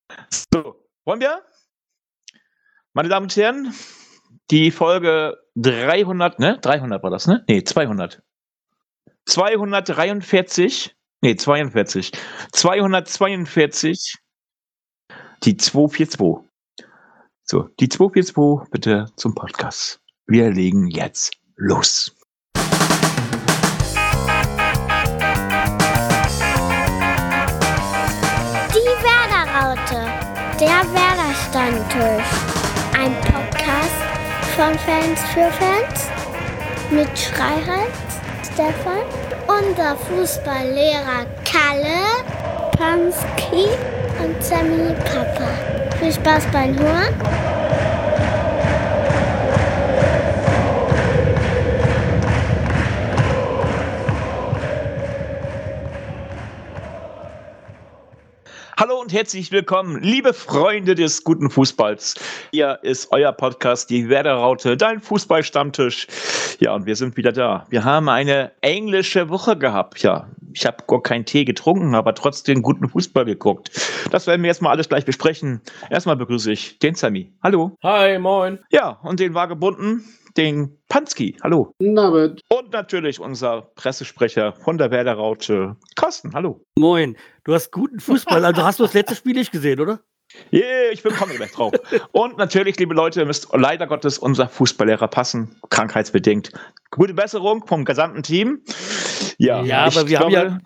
So, wollen wir? Meine Damen und Herren, die Folge 300, ne? 300 war das, ne? Ne, 200. 243, ne, 42. 242, die 242. So, die 242 bitte zum Podcast. Wir legen jetzt los. Die Werder-Raute, der Werder-Stammtisch. Ein Podcast von Fans für Fans mit Schreihals, Stefan, unser Fußballlehrer Kalle, Pansky und Sammy Papa. Viel Spaß beim Hören. Hallo und herzlich willkommen, liebe Freunde des guten Fußballs. Hier ist euer Podcast, die Werder-Raute, dein Fußball-Stammtisch. Ja, und wir sind wieder da. Wir haben eine englische Woche gehabt. Ja, ich habe gar keinen Tee getrunken, aber trotzdem guten Fußball geguckt. Das werden wir jetzt mal alles gleich besprechen. Erstmal begrüße ich den Sammy. Hallo. Hi, moin. Ja, und den Wagebunden, den Pansky. Hallo. David. Und natürlich unser Pressesprecher von der Werder-Raute, Carsten. Hallo. Moin. Du hast guten Fußball, also hast du das letzte Spiel nicht gesehen, oder? Yeah, ich komme gleich drauf. Und natürlich, liebe Leute, müsst leider Gottes unser Fußballlehrer passen, krankheitsbedingt. Gute Besserung vom gesamten Team. Ja, aber wir haben ja,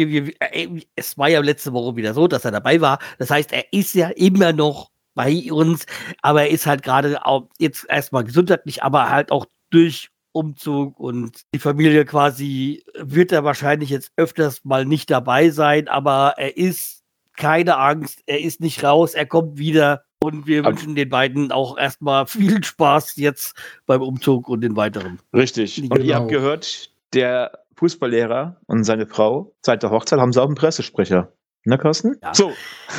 es war ja letzte Woche wieder so, dass er dabei war. Das heißt, er ist ja immer noch bei uns, aber er ist halt gerade auch jetzt erstmal gesundheitlich, aber halt auch durch Umzug und die Familie quasi wird er wahrscheinlich jetzt öfters mal nicht dabei sein, aber er ist, keine Angst, er ist nicht raus, er kommt wieder und wir wünschen den beiden auch erstmal viel Spaß jetzt beim Umzug und den weiteren. Richtig. Und ihr habt gehört, der Fußballlehrer und seine Frau, seit der Hochzeit haben sie auch einen Pressesprecher. Ne, Carsten? Ja. So,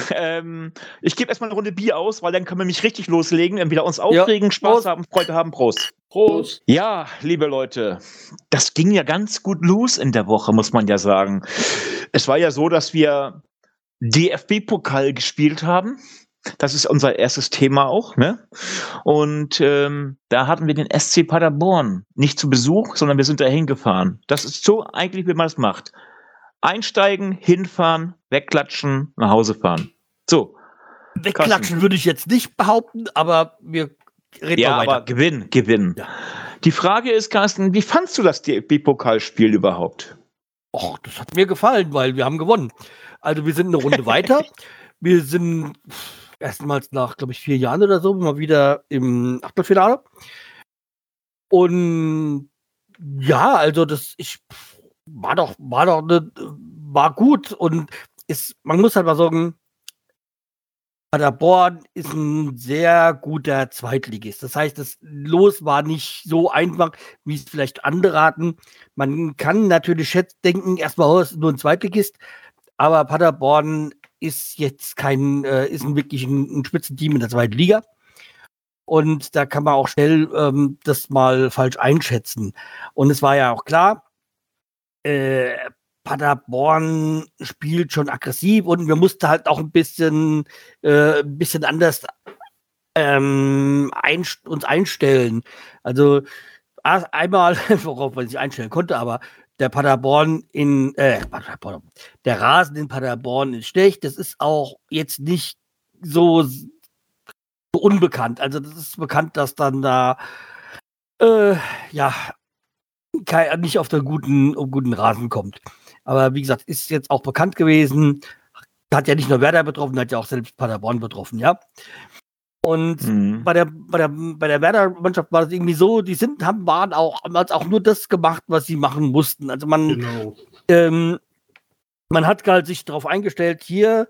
ich gebe erstmal eine Runde Bier aus, weil dann können wir mich richtig loslegen, wieder uns aufregen, Spaß haben, Freude haben. Prost. Prost. Ja, liebe Leute, das ging ja ganz gut los in der Woche, muss man ja sagen. Es war ja so, dass wir DFB-Pokal gespielt haben. Das ist unser erstes Thema auch, ne? Und da hatten wir den SC Paderborn nicht zu Besuch, sondern wir sind da hingefahren. Das ist so eigentlich, wie man es macht. Einsteigen, hinfahren, wegklatschen, nach Hause fahren. So. Wegklatschen Carsten. Würde ich jetzt nicht behaupten, aber wir reden mal weiter. Aber gewinnen. Ja. Die Frage ist, Carsten, wie fandst du das DFB-Pokalspiel überhaupt? Och, das hat mir gefallen, weil wir haben gewonnen. Also wir sind eine Runde weiter. Wir sind erstmals nach, glaube ich, 4 Jahren oder so mal wieder im Achtelfinale. Und ja, also war gut und man muss halt mal sagen, Paderborn ist ein sehr guter Zweitligist. Das heißt, das Los war nicht so einfach, wie es vielleicht andere hatten. Man kann natürlich denken, erstmal, es ist nur ein Zweitligist, aber Paderborn ist jetzt wirklich ein Spitzenteam in der zweiten Liga. Und da kann man auch schnell das mal falsch einschätzen. Und es war ja auch klar, Paderborn spielt schon aggressiv und wir mussten halt auch ein bisschen anders uns einstellen. Also einmal, worauf man sich einstellen konnte, aber der der Rasen in Paderborn ist schlecht. Das ist auch jetzt nicht so unbekannt. Also das ist bekannt, dass dann da nicht auf den guten Rasen kommt. Aber wie gesagt, ist jetzt auch bekannt gewesen. Hat ja nicht nur Werder betroffen, hat ja auch selbst Paderborn betroffen, ja. Und bei der Werder-Mannschaft war das irgendwie so, haben auch nur das gemacht, was sie machen mussten. Also man hat halt sich darauf eingestellt, hier,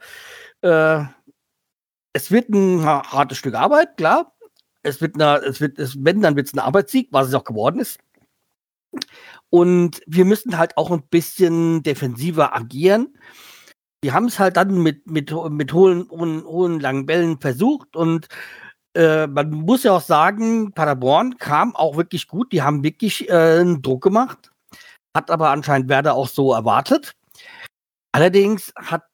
es wird ein hartes Stück Arbeit, klar. Dann wird es ein Arbeitssieg, was es auch geworden ist. Und wir müssen halt auch ein bisschen defensiver agieren. Wir haben es halt dann mit hohen langen Bällen versucht und man muss ja auch sagen, Paderborn kam auch wirklich gut. Die haben wirklich einen Druck gemacht. Hat aber anscheinend Werder auch so erwartet. Allerdings hat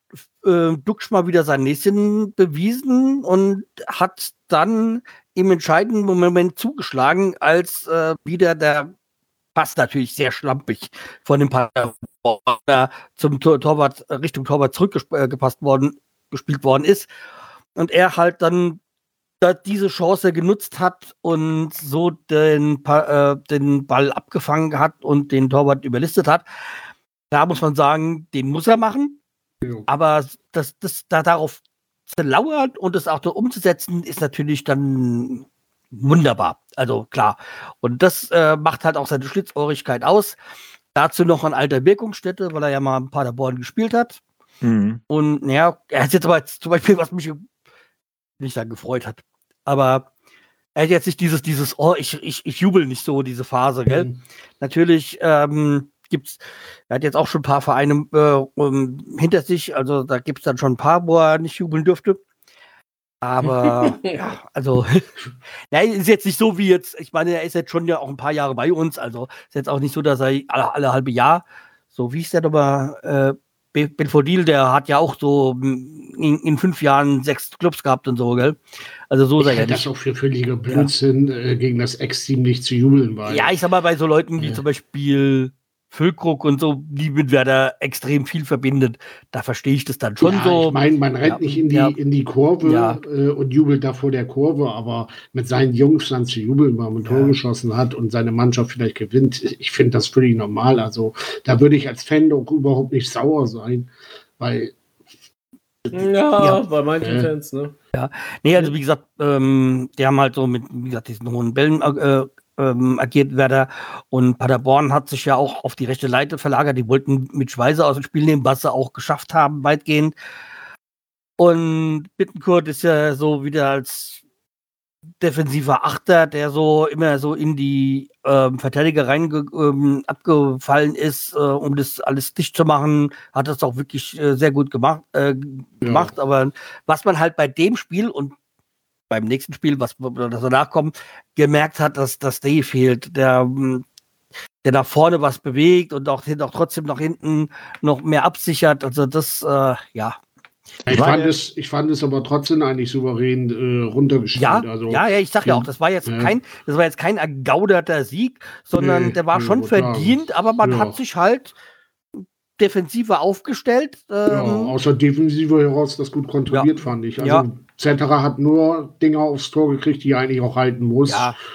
Duksch mal wieder sein Näschen bewiesen und hat dann im entscheidenden Moment zugeschlagen, als wieder der Pass natürlich sehr schlampig von dem Paderborn zum Torwart, Richtung Torwart gespielt worden ist. Und er halt dann diese Chance genutzt hat und so den Ball abgefangen hat und den Torwart überlistet hat. Da muss man sagen, den muss er machen. Ja. Aber darauf zu lauern und es auch so umzusetzen, ist natürlich dann wunderbar. Also klar. Und das macht halt auch seine Schlitzohrigkeit aus. Dazu noch an alter Wirkungsstätte, weil er ja mal in Paderborn gespielt hat. Mhm. Und naja, er hat jetzt aber zum Beispiel, was mich nicht da gefreut hat. Aber er hat jetzt nicht dieses, ich jubel nicht so, diese Phase, gell? Mhm. Natürlich er hat jetzt auch schon ein paar Vereine hinter sich, also da gibt es dann schon ein paar, wo er nicht jubeln dürfte. Aber ja, also ist jetzt nicht so wie jetzt, ich meine, er ist jetzt schon ja auch ein paar Jahre bei uns, also ist jetzt auch nicht so, dass er alle halbe Jahr, so wie ist der nochmal, Belfodil, der hat ja auch so in 5 Jahren 6 Clubs gehabt und so, gell? Also so sei er nicht. Das auch für völliger Blödsinn, gegen das Ex-Team nicht zu jubeln war. Ja, ich sag mal, bei so Leuten wie zum Beispiel Füllkrug und so, die mit Werder extrem viel verbindet, da verstehe ich das dann schon so. Ich meine, man rennt nicht in die Kurve und jubelt da vor der Kurve, aber mit seinen Jungs dann zu jubeln, weil man ein Tor geschossen hat und seine Mannschaft vielleicht gewinnt, ich finde das völlig normal. Also da würde ich als Fan auch überhaupt nicht sauer sein, weil bei manchen Fans, ne? Ja, nee, also wie gesagt, die haben halt so mit, wie gesagt, diesen hohen Bällen agiert Werder, und Paderborn hat sich ja auch auf die rechte Seite verlagert. Die wollten mit Schweizer aus dem Spiel nehmen, was sie auch geschafft haben, weitgehend. Und Bittencourt ist ja so wieder als defensiver Achter, der so immer so in die Verteidiger rein abgefallen ist, um das alles dicht zu machen, hat das auch wirklich sehr gut gemacht. Aber was man halt bei dem Spiel und beim nächsten Spiel, das danach kommt, gemerkt hat, dass das Day fehlt, der nach vorne was bewegt und auch trotzdem nach hinten noch mehr absichert. Also das, Ich fand es aber trotzdem eigentlich souverän runtergespielt. Ich sag ja auch, das war jetzt kein ergauderter Sieg, sondern der war schon verdient, aber man hat sich halt defensiver aufgestellt. Außer Defensive heraus das gut kontrolliert, fand ich. Also Zetterer hat nur Dinger aufs Tor gekriegt, die er eigentlich auch halten muss.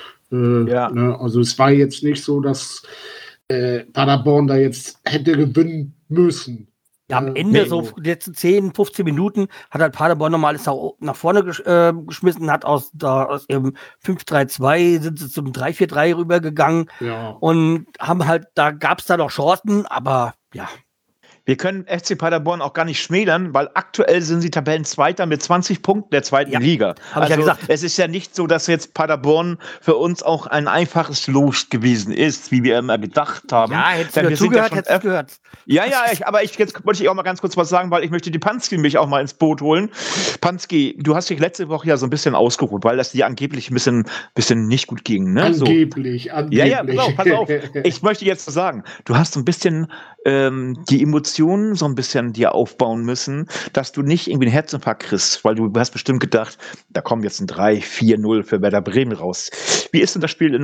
Also es war jetzt nicht so, dass Paderborn da jetzt hätte gewinnen müssen. Ja, am Ende, so die letzten 10, 15 Minuten, hat halt Paderborn nochmal alles nach vorne geschmissen, hat aus ihrem 5-3-2 sind sie zum 3-4-3 rübergegangen und haben halt, da gab es da noch Chancen, aber ja. Wir können FC Paderborn auch gar nicht schmälern, weil aktuell sind sie Tabellenzweiter mit 20 Punkten der zweiten Liga. Hab ich ja gesagt. Es ist ja nicht so, dass jetzt Paderborn für uns auch ein einfaches Los gewesen ist, wie wir immer gedacht haben. Ja, hättest du zugehört, hättest du gehört. Jetzt wollte ich auch mal ganz kurz was sagen, weil ich möchte die Panski mich auch mal ins Boot holen. Panski, du hast dich letzte Woche ja so ein bisschen ausgeruht, weil das dir angeblich ein bisschen nicht gut ging. Ne? Angeblich. Ja, pass auf. Ich möchte jetzt sagen, du hast so ein bisschen die Emotionen so ein bisschen dir aufbauen müssen, dass du nicht irgendwie einen Herzinfarkt kriegst, weil du hast bestimmt gedacht, da kommen jetzt ein 3-4-0 für Werder Bremen raus. Wie ist denn das Spiel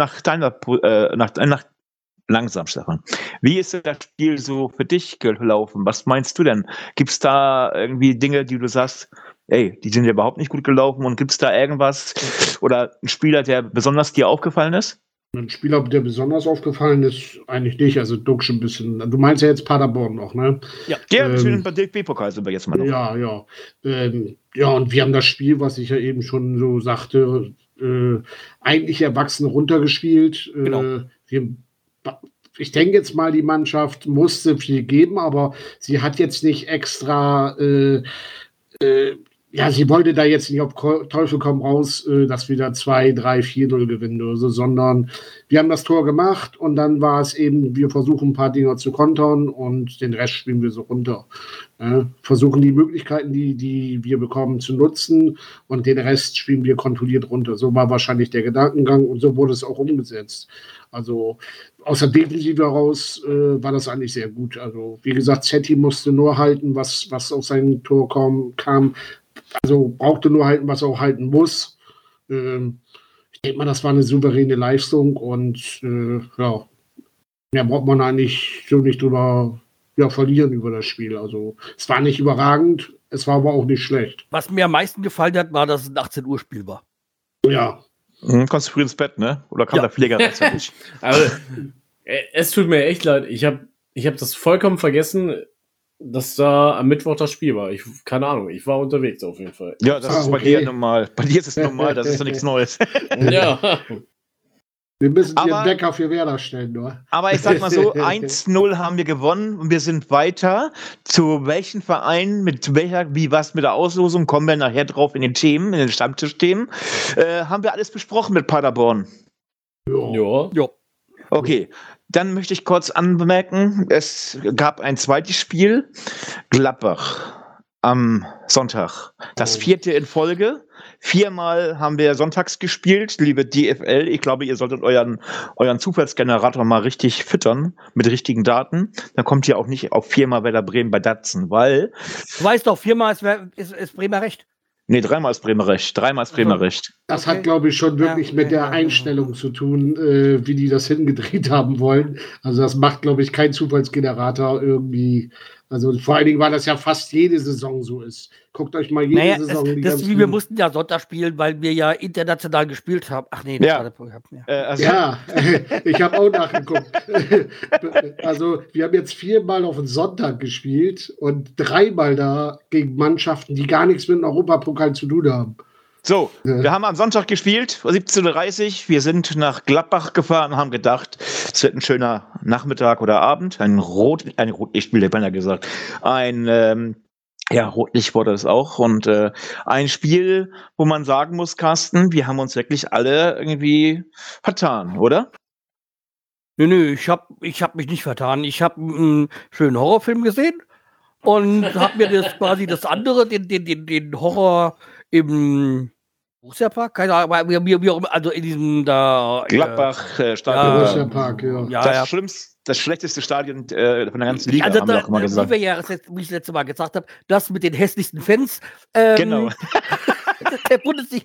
langsam, Stefan? Wie ist denn das Spiel so für dich gelaufen? Was meinst du denn? Gibt es da irgendwie Dinge, die du sagst, die sind ja überhaupt nicht gut gelaufen, und gibt es da irgendwas oder einen Spieler, der besonders dir aufgefallen ist? Ein Spieler, der besonders aufgefallen ist, eigentlich nicht. Also Duksch ein bisschen. Du meinst ja jetzt Paderborn noch, ne? Ja, beim DFB-Pokal sind wir jetzt mal noch. Ja. Und wir haben das Spiel, was ich ja eben schon so sagte, eigentlich erwachsen runtergespielt. Genau. Ich denke jetzt mal, die Mannschaft musste viel geben, aber sie hat jetzt nicht extra Ja, sie wollte da jetzt nicht auf Teufel komm raus, dass wir da 2, 3, 4-0 gewinnen oder so, sondern wir haben das Tor gemacht und dann war es eben, wir versuchen ein paar Dinger zu kontern und den Rest spielen wir so runter. Versuchen die Möglichkeiten, die wir bekommen, zu nutzen und den Rest spielen wir kontrolliert runter. So war wahrscheinlich der Gedankengang und so wurde es auch umgesetzt. Also aus der Defensive heraus war das eigentlich sehr gut. Also wie gesagt, Zetti musste nur halten, was aus seinem Tor kam. Also brauchte nur halten, was er auch halten muss. Ich denke mal, das war eine souveräne Leistung und mehr braucht man eigentlich so nicht drüber verlieren über das Spiel. Also es war nicht überragend, es war aber auch nicht schlecht. Was mir am meisten gefallen hat, war, dass es ein 18-Uhr-Spiel war. Ja. Kommst du früh ins Bett, ne? Oder kam der Pfleger rechtzeitig? Also, es tut mir echt leid. Ich hab das vollkommen vergessen, dass da am Mittwoch das Spiel war. Keine Ahnung, ich war unterwegs auf jeden Fall. Ja, das ist bei dir normal. Bei dir ist es normal, das ist ja nichts Neues. Ja. Wir müssen den Wecker für Werder stellen, nur. Aber ich sag mal so, 1-0 haben wir gewonnen und wir sind weiter. Zu welchen Vereinen, wie was mit der Auslosung, kommen wir nachher drauf in den Themen, in den Stammtischthemen. Haben wir alles besprochen mit Paderborn? Ja. Okay, dann möchte ich kurz anmerken, es gab ein zweites Spiel, Gladbach am Sonntag. Das 4. in Folge. 4-mal haben wir sonntags gespielt, liebe DFL. Ich glaube, ihr solltet euren Zufallsgenerator mal richtig füttern mit richtigen Daten. Dann kommt ihr auch nicht auf 4-mal Werder Bremen bei Datsen, weil... Du weißt doch, 4-mal ist Bremer Recht. Nee, 3-mal ist Bremer Recht. 3-mal ist Bremer Recht. Das hat, glaube ich, schon wirklich mit der Einstellung zu tun, wie die das hingedreht haben wollen. Also das macht, glaube ich, kein Zufallsgenerator irgendwie. Also vor allen Dingen, weil das ja fast jede Saison so ist. Guckt euch mal jede Saison die wir mussten ja Sonntag spielen, weil wir ja international gespielt haben. Ach nee, das war der Programm. Ich habe auch nachgeguckt. Also wir haben jetzt 4-mal auf den Sonntag gespielt und 3-mal da gegen Mannschaften, die gar nichts mit dem Europapokal zu tun haben. So, wir haben am Sonntag gespielt, 17:30 Uhr. Wir sind nach Gladbach gefahren und haben gedacht, es wird ein schöner Nachmittag oder Abend. Ein Rotlichtspiel, hätte man ja gesagt. Rotlicht wurde es auch. Und ein Spiel, wo man sagen muss, Carsten, wir haben uns wirklich alle irgendwie vertan, oder? Nö, ich hab mich nicht vertan. Ich habe einen schönen Horrorfilm gesehen und habe mir das andere, den Horror im Borussia-Park, keine Ahnung, also in diesem da Gladbach-Stadion. Borussia-Park, ja. Das schlechteste Stadion von der ganzen Liga, haben wir auch immer gesagt. Wie ich letztes Mal gesagt habe, das mit den hässlichsten Fans. Genau. Der Bundesliga.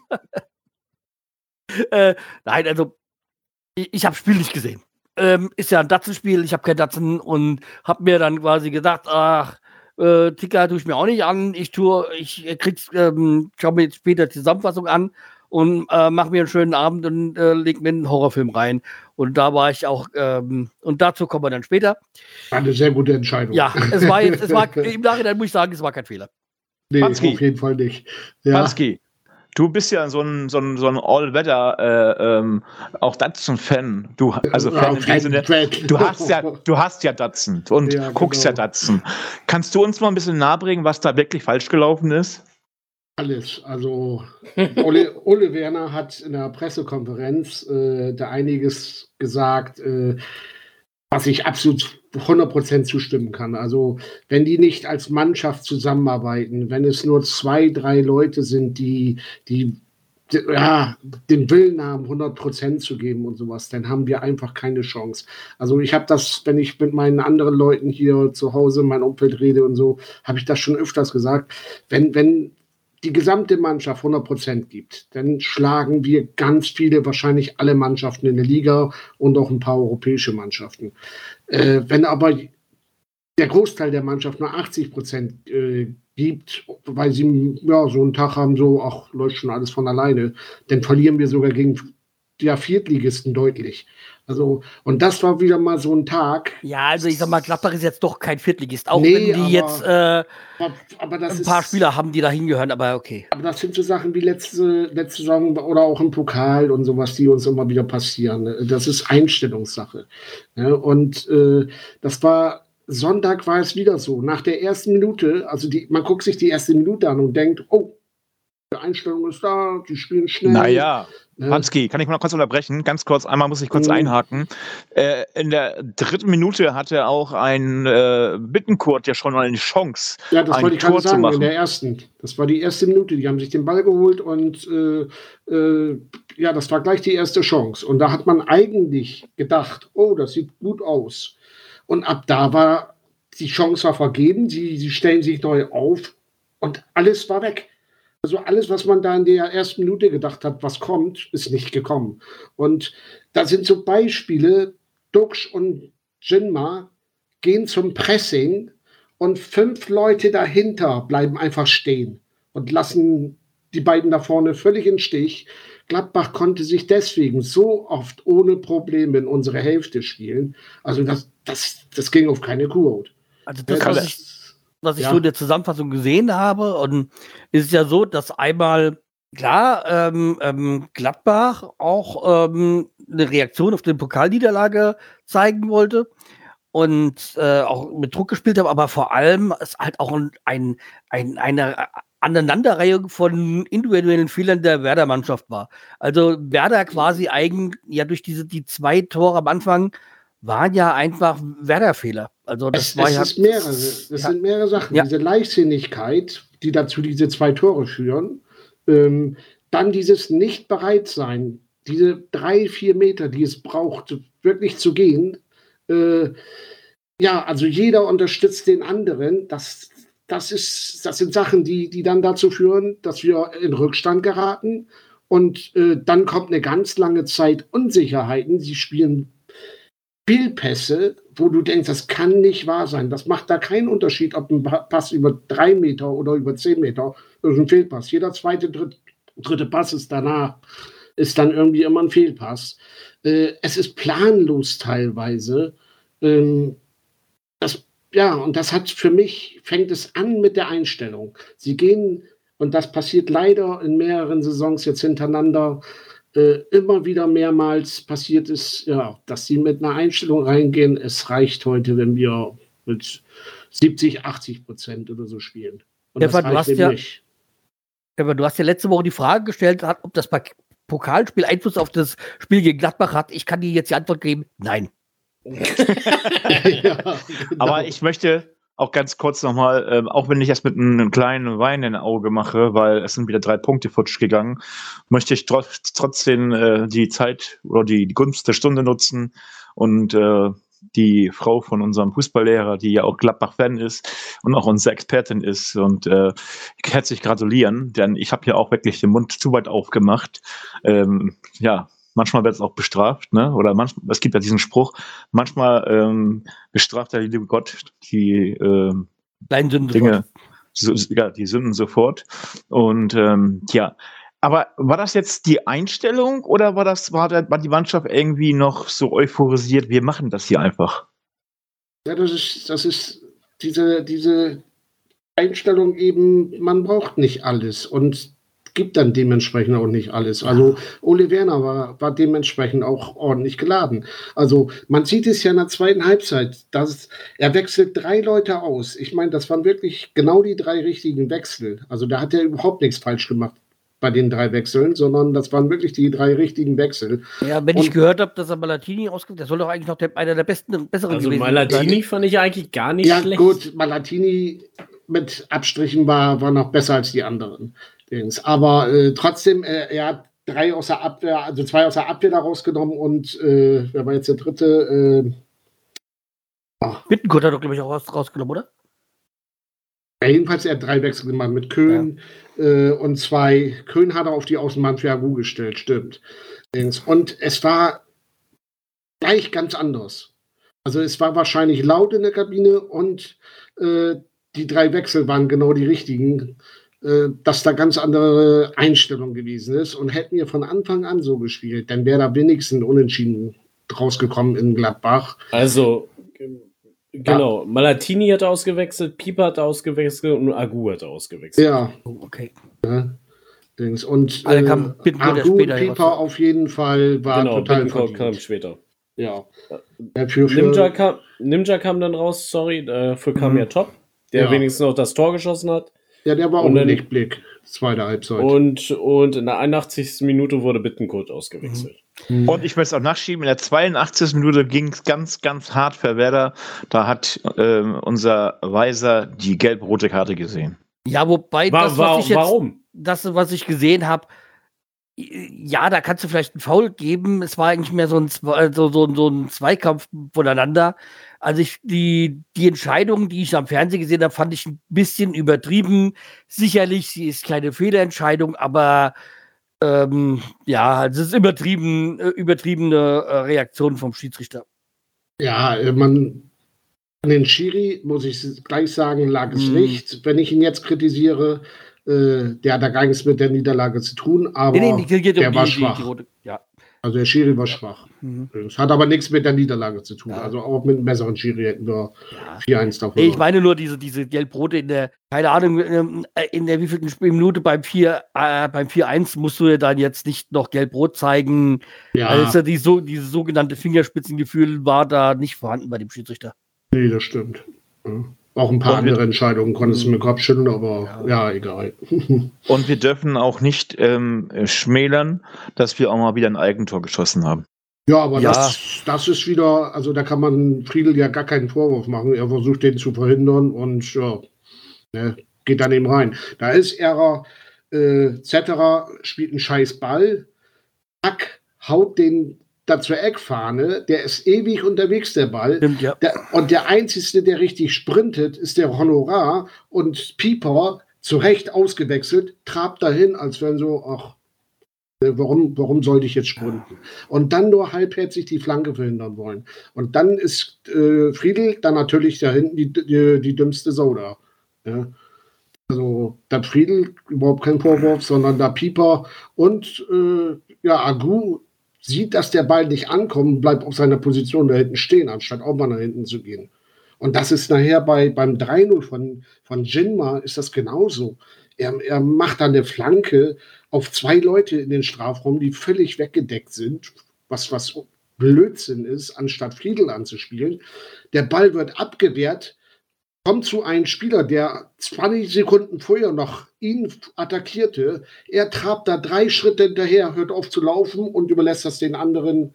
Nein, also ich habe das Spiel nicht gesehen. Ist ja ein Datsen-Spiel, ich habe kein Datsen und habe mir dann quasi gedacht, Ticker tue ich mir auch nicht an. schau mir jetzt später die Zusammenfassung an und mache mir einen schönen Abend und leg mir einen Horrorfilm rein. Und da war ich auch, und dazu kommen wir dann später. Eine sehr gute Entscheidung. Ja, es war im Nachhinein muss ich sagen, es war kein Fehler. Nee, Panski. Auf jeden Fall nicht. Ja. Panski, du bist ja so ein All-Weather, auch Datsun-Fan. Du hast ja Datsun und guckst ja Datsun. Kannst du uns mal ein bisschen nahebringen, was da wirklich falsch gelaufen ist? Alles. Also Ole Werner hat in der Pressekonferenz da einiges gesagt, was ich absolut 100% zustimmen kann. Also wenn die nicht als Mannschaft zusammenarbeiten, wenn es nur 2, 3 Leute sind, die den Willen haben, 100% zu geben und sowas, dann haben wir einfach keine Chance. Also ich habe das, wenn ich mit meinen anderen Leuten hier zu Hause, mein Umfeld rede und so, habe ich das schon öfters gesagt, wenn die gesamte Mannschaft 100% gibt, dann schlagen wir ganz viele, wahrscheinlich alle Mannschaften in der Liga und auch ein paar europäische Mannschaften. Wenn aber der Großteil der Mannschaft nur 80% gibt, weil sie so einen Tag haben, läuft schon alles von alleine, dann verlieren wir sogar gegen Viertligisten deutlich. Also, und das war wieder mal so ein Tag. Ja, also ich sag mal, Gladbach ist jetzt doch kein Viertligist, auch wenn die jetzt ein paar Spieler haben, die da hingehören, aber okay. Aber das sind so Sachen wie letzte Saison oder auch im Pokal und sowas, die uns immer wieder passieren. Das ist Einstellungssache. Und das war Sonntag war es wieder so. Nach der ersten Minute, also man guckt sich die erste Minute an und denkt, oh, Einstellung ist da, die spielen schnell. Naja, Hanski, kann ich mal kurz unterbrechen? Ganz kurz, einmal muss ich kurz einhaken. In der 3. Minute hatte auch ein Bittencourt ja schon mal eine Chance, ja, das wollte ich gerade sagen, machen. In der ersten. Das war die erste Minute, die haben sich den Ball geholt und ja, das war gleich die erste Chance. Und da hat man eigentlich gedacht, oh, das sieht gut aus. Und ab da war die Chance vergeben, sie stellen sich neu auf und alles war weg. Also alles, was man da in der ersten Minute gedacht hat, was kommt, ist nicht gekommen. Und da sind so Beispiele, Duxch und Jinma gehen zum Pressing und 5 Leute dahinter bleiben einfach stehen und lassen die beiden da vorne völlig im Stich. Gladbach konnte sich deswegen so oft ohne Probleme in unsere Hälfte spielen. Also das ging auf keine Kuhhaut. Also was ich so in der Zusammenfassung gesehen habe, und ist ja so, dass einmal, klar, Gladbach auch eine Reaktion auf die Pokalniederlage zeigen wollte und auch mit Druck gespielt haben, aber vor allem es halt auch eine Aneinanderreihung von individuellen Fehlern der Werder-Mannschaft war. Also Werder quasi durch die 2 Tore am Anfang waren ja einfach Werder-Fehler. Also das sind mehrere Sachen. Ja. Diese Leichtsinnigkeit, die dazu diese 2 Tore führen, dann dieses Nicht-Bereit-Sein, diese 3-4 Meter, die es braucht, wirklich zu gehen. Ja, also jeder unterstützt den anderen. Das sind Sachen, die dann dazu führen, dass wir in Rückstand geraten. Und dann kommt eine ganz lange Zeit Unsicherheiten. Sie spielen Spielpässe, wo du denkst, das kann nicht wahr sein. Das macht da keinen Unterschied, ob ein Pass über 3 Meter oder über 10 Meter ist ein Fehlpass. Jeder zweite, dritte Pass ist danach, ist dann irgendwie immer ein Fehlpass. Es ist planlos teilweise. Und das hat für mich, fängt es an mit der Einstellung. Sie gehen, und das passiert leider in mehreren Saisons jetzt hintereinander, immer wieder mehrmals passiert ist, ja, dass sie mit einer Einstellung reingehen. Es reicht heute, wenn wir mit 70-80% oder so spielen. Und Stefan, du hast ja letzte Woche die Frage gestellt, ob das Pokalspiel Einfluss auf das Spiel gegen Gladbach hat. Ich kann dir jetzt die Antwort geben, nein. Ja, genau. Aber ich möchte auch ganz kurz nochmal, auch wenn ich das mit einem kleinen Wein in Auge mache, weil es sind wieder 3 Punkte futsch gegangen, möchte ich trotzdem die Zeit oder die Gunst der Stunde nutzen und die Frau von unserem Fußballlehrer, die ja auch Gladbach-Fan ist und auch unsere Expertin ist, und herzlich gratulieren, denn ich habe ja auch wirklich den Mund zu weit aufgemacht. Ja, manchmal wird es auch bestraft, ne? Oder es gibt ja diesen Spruch, manchmal bestraft der liebe Gott die kleinen Sünden Dinge, die Sünden sofort. Und ja, aber war das jetzt die Einstellung oder war die Mannschaft irgendwie noch so euphorisiert, wir machen das hier einfach? Ja, das ist diese Einstellung eben, man braucht nicht alles und gibt dann dementsprechend auch nicht alles. Also Ole Werner war dementsprechend auch ordentlich geladen. Also man sieht es ja in der zweiten Halbzeit, er wechselt 3 Leute aus. Ich meine, das waren wirklich genau die 3 richtigen Wechsel. Also da hat er überhaupt nichts falsch gemacht bei den 3 Wechseln, sondern das waren wirklich die 3 richtigen Wechsel. Ja, wenn ich gehört habe, dass er Malatini ausgibt, der soll doch eigentlich noch einer der besseren gewesen sein. Malatini fand ich eigentlich gar nicht schlecht. Ja gut, Malatini mit Abstrichen war noch besser als die anderen. Aber trotzdem, er hat 3 aus der Abwehr, also 2 aus der Abwehr da rausgenommen und wer war jetzt der dritte? Bittencourt hat doch, glaube ich, auch rausgenommen, oder? Ja, jedenfalls, er hat 3 Wechsel gemacht mit Köhn und 2. Köhn hat er auf die Außenbahn für Agu gestellt, stimmt. Und es war gleich ganz anders. Also es war wahrscheinlich laut in der Kabine und die 3 Wechsel waren genau die richtigen, dass da ganz andere Einstellung gewesen ist. Und hätten wir von Anfang an so gespielt, dann wäre da wenigstens unentschieden rausgekommen in Gladbach. Also, genau, ja. Malatini hat ausgewechselt, Pieper hat ausgewechselt und Agu hat ausgewechselt. Ja. Oh, okay. Ja. Und Agu, Pieper auf jeden Fall war total verdient. Kam später. Ja. Nimja kam dann raus, sorry, für kam ja Top, der wenigstens noch das Tor geschossen hat. Ja, der war auch ein Lichtblick. Zweite Halbzeit. Und in der 81. Minute wurde Bittencourt ausgewechselt. Und ich möchte es auch nachschieben, in der 82. Minute ging es ganz, ganz hart für Werder. Da hat unser Weiser die gelb-rote Karte gesehen. Ja, wobei warum? Das, was ich gesehen habe, ja, da kannst du vielleicht einen Foul geben. Es war eigentlich mehr so ein Zweikampf voneinander. Also die Entscheidung, die ich am Fernsehen gesehen habe, fand ich ein bisschen übertrieben. Sicherlich, sie ist keine Fehlentscheidung, aber ja, es ist übertriebene Reaktion vom Schiedsrichter. Ja, an den Schiri, muss ich gleich sagen, lag es nicht. Wenn ich ihn jetzt kritisiere, der hat da gar nichts mit der Niederlage zu tun, aber der war schwach. Ja. Also der Schiri war schwach. Das hat aber nichts mit der Niederlage zu tun. Ja. Also auch mit einem besseren Schiri hätten wir 4-1 davon. Ich meine nur diese Gelb-Rote in der, keine Ahnung, in der wievielten Minute beim 4-1 musst du ja dann jetzt nicht noch Gelb-Rot zeigen. Ja. Also dieses sogenannte Fingerspitzengefühl war da nicht vorhanden bei dem Schiedsrichter. Nee, das stimmt. Ja. Auch ein paar andere Entscheidungen konntest du mit Kopf schütteln, aber ja, egal. Und wir dürfen auch nicht schmälern, dass wir auch mal wieder ein Eigentor geschossen haben. Ja, aber das ist wieder, also da kann man Friedl ja gar keinen Vorwurf machen. Er versucht, den zu verhindern und ja, geht dann eben rein. Da ist er, Zetterer spielt einen scheiß Ball, haut den da zur Eckfahne, der ist ewig unterwegs, der Ball. Stimmt, ja. Und der Einzige, der richtig sprintet, ist der Honorar und Pieper, zu Recht ausgewechselt, trabt dahin, als wenn so, ach, warum sollte ich jetzt sprinten? Und dann nur halbherzig die Flanke verhindern wollen. Und dann ist Friedl dann natürlich da hinten die dümmste Sau da. Ja. Also da Friedl überhaupt kein Vorwurf, sondern da Pieper und Agu sieht, dass der Ball nicht ankommt, bleibt auf seiner Position da hinten stehen, anstatt auch mal nach hinten zu gehen. Und das ist nachher beim 3-0 von Jinma ist das genauso. Er macht dann eine Flanke auf 2 Leute in den Strafraum, die völlig weggedeckt sind, was Blödsinn ist, anstatt Friedl anzuspielen. Der Ball wird abgewehrt, kommt zu einem Spieler, der 20 Sekunden vorher noch ihn attackierte. Er trabt da 3 Schritte hinterher, hört auf zu laufen und überlässt das den anderen,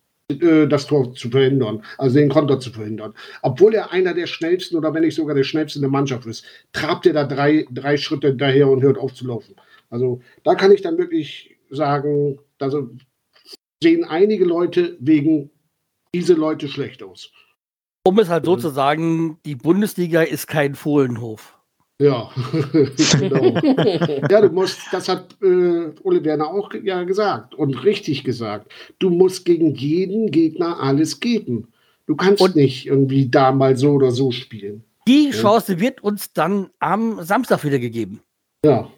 das Tor zu verhindern, also den Konter zu verhindern. Obwohl er einer der schnellsten oder wenn nicht sogar der schnellste in der Mannschaft ist, trabt er da 3 Schritte hinterher und hört auf zu laufen. Also da kann ich dann wirklich sagen, da sehen einige Leute wegen diese Leute schlecht aus. Um es halt so zu sagen, die Bundesliga ist kein Fohlenhof. Ja, genau. Ja, das hat Ole Werner auch gesagt und richtig gesagt. Du musst gegen jeden Gegner alles geben. Du kannst nicht irgendwie da mal so oder so spielen. Die Chance wird uns dann am Samstag wieder gegeben. Ja.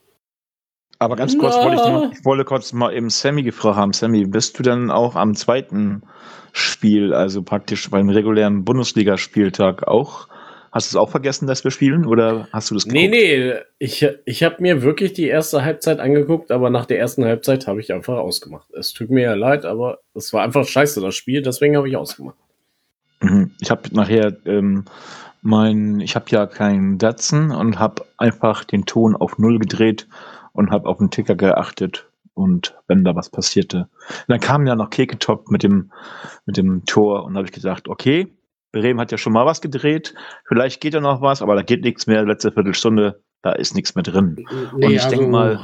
Aber ganz kurz wollte kurz mal eben Sammy gefragt haben. Sammy, bist du denn auch am zweiten Spiel, also praktisch beim regulären Bundesligaspieltag auch? Hast du es auch vergessen, dass wir spielen, oder hast du das geguckt? Nee, ich habe mir wirklich die erste Halbzeit angeguckt, aber nach der ersten Halbzeit habe ich einfach ausgemacht. Es tut mir ja leid, aber es war einfach scheiße, das Spiel, deswegen habe ich ausgemacht. Ich habe nachher ich habe ja keinen Datsun und habe einfach den Ton auf 0 gedreht und habe auf den Ticker geachtet und wenn da was passierte. Und dann kam ja noch Keketop mit dem Tor und da habe ich gesagt, okay, Bremen hat ja schon mal was gedreht, vielleicht geht ja noch was, aber da geht nichts mehr, letzte Viertelstunde, da ist nichts mehr drin. Nee, und ich denke mal...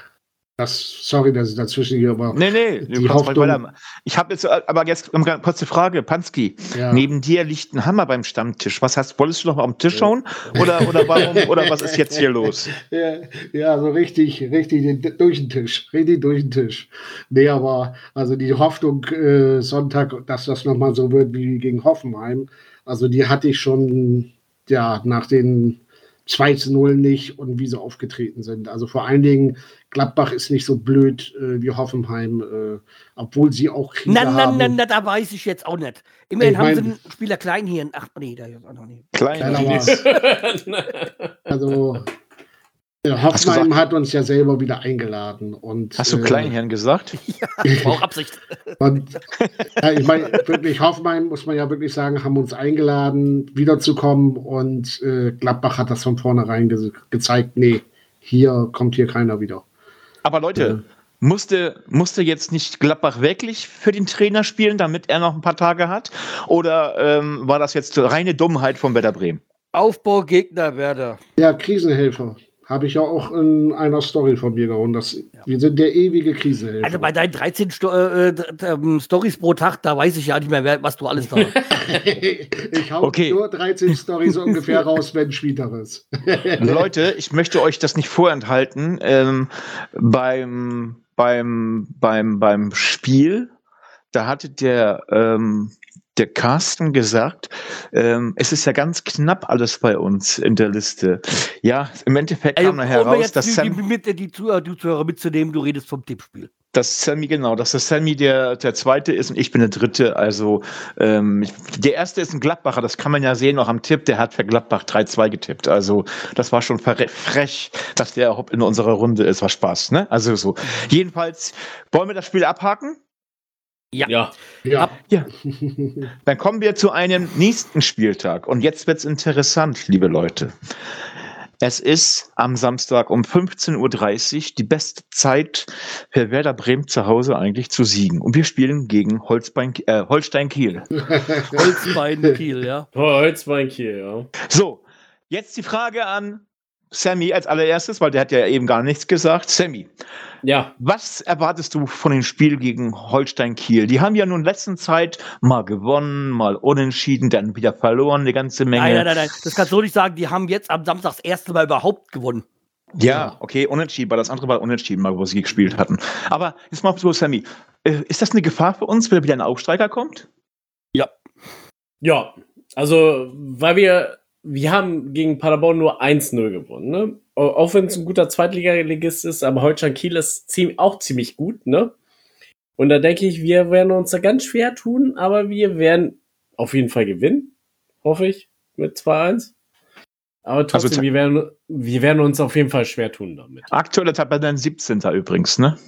sorry, dass ich dazwischen hier aber... Nee, du kannst weiter. Ich habe jetzt aber jetzt eine kurze Frage, Panski. Ja. Neben dir liegt ein Hammer beim Stammtisch. Wolltest du noch mal am Tisch schauen? Oder warum? Oder was ist jetzt hier los? Ja, so richtig durch den Tisch. Richtig durch den Tisch. Nee, aber also die Hoffnung Sonntag, dass das nochmal so wird wie gegen Hoffenheim, also die hatte ich schon nach den 2-0 nicht und wie sie aufgetreten sind. Also vor allen Dingen, Gladbach ist nicht so blöd wie Hoffenheim, obwohl sie auch Krise haben. Nein, da weiß ich jetzt auch nicht. Immerhin haben sie einen Spieler Kleinhirn. Ach nee, da ist auch noch nicht. Kleiner also Hoffenheim hat uns ja selber wieder eingeladen. Hast du Kleinhirn gesagt? Ja, war auch Absicht. Und, ich meine, wirklich, Hoffenheim, muss man ja wirklich sagen, haben uns eingeladen, wiederzukommen. Und Gladbach hat das von vornherein gezeigt, nee, kommt hier keiner wieder. Aber Leute, musste jetzt nicht Gladbach wirklich für den Trainer spielen, damit er noch ein paar Tage hat? Oder war das jetzt reine Dummheit von Werder Bremen? Aufbaugegner Werder. Ja, Krisenhelfer. Habe ich ja auch in einer Story von mir gehauen. Wir sind der ewige Krisenhelfer. Also bei deinen 13 Stories pro Tag, da weiß ich ja nicht mehr, was du alles da hast. Ich hau nur 13 Stories ungefähr raus, wenn Schwieter ist. Leute, ich möchte euch das nicht vorenthalten. Beim Spiel, da hatte der Carsten gesagt, es ist ja ganz knapp alles bei uns in der Liste. Ja, im Endeffekt kam nachher raus, dass die Zuhörer mitzunehmen, du redest vom Tippspiel. Dass der Sammy der Zweite ist und ich bin der Dritte. Also der Erste ist ein Gladbacher, das kann man ja sehen, auch am Tipp, der hat für Gladbach 3-2 getippt. Also das war schon frech, dass der auch in unserer Runde ist. War Spaß, ne? Also so. Jedenfalls, wollen wir das Spiel abhaken? Ja. Dann kommen wir zu einem nächsten Spieltag. Und jetzt wird's interessant, liebe Leute. Es ist am Samstag um 15:30 Uhr die beste Zeit für Werder Bremen zu Hause eigentlich zu siegen. Und wir spielen gegen Holstein Kiel. Holstein Kiel, ja. Holstein Kiel, ja. So, jetzt die Frage an Sammy als allererstes, weil der hat ja eben gar nichts gesagt. Sammy, was erwartest du von dem Spiel gegen Holstein Kiel? Die haben ja nun in letzter Zeit mal gewonnen, mal unentschieden, dann wieder verloren, eine ganze Menge. Nein, das kannst du nicht sagen. Die haben jetzt am Samstag das erste Mal überhaupt gewonnen. Ja, okay, unentschieden, weil das andere war unentschieden, mal wo sie gespielt hatten. Aber jetzt mal so, Sammy, ist das eine Gefahr für uns, wenn wieder ein Aufsteiger kommt? Ja, also, weil wir haben gegen Paderborn nur 1-0 gewonnen, ne? Auch wenn es ein guter Zweitligaligist ist, aber Holstein Kiel ist auch ziemlich gut, ne? Und da denke ich, wir werden uns da ganz schwer tun, aber wir werden auf jeden Fall gewinnen, hoffe ich, mit 2-1. Aber trotzdem, wir werden uns auf jeden Fall schwer tun damit. Aktuelle Tabelle 17. übrigens, ne?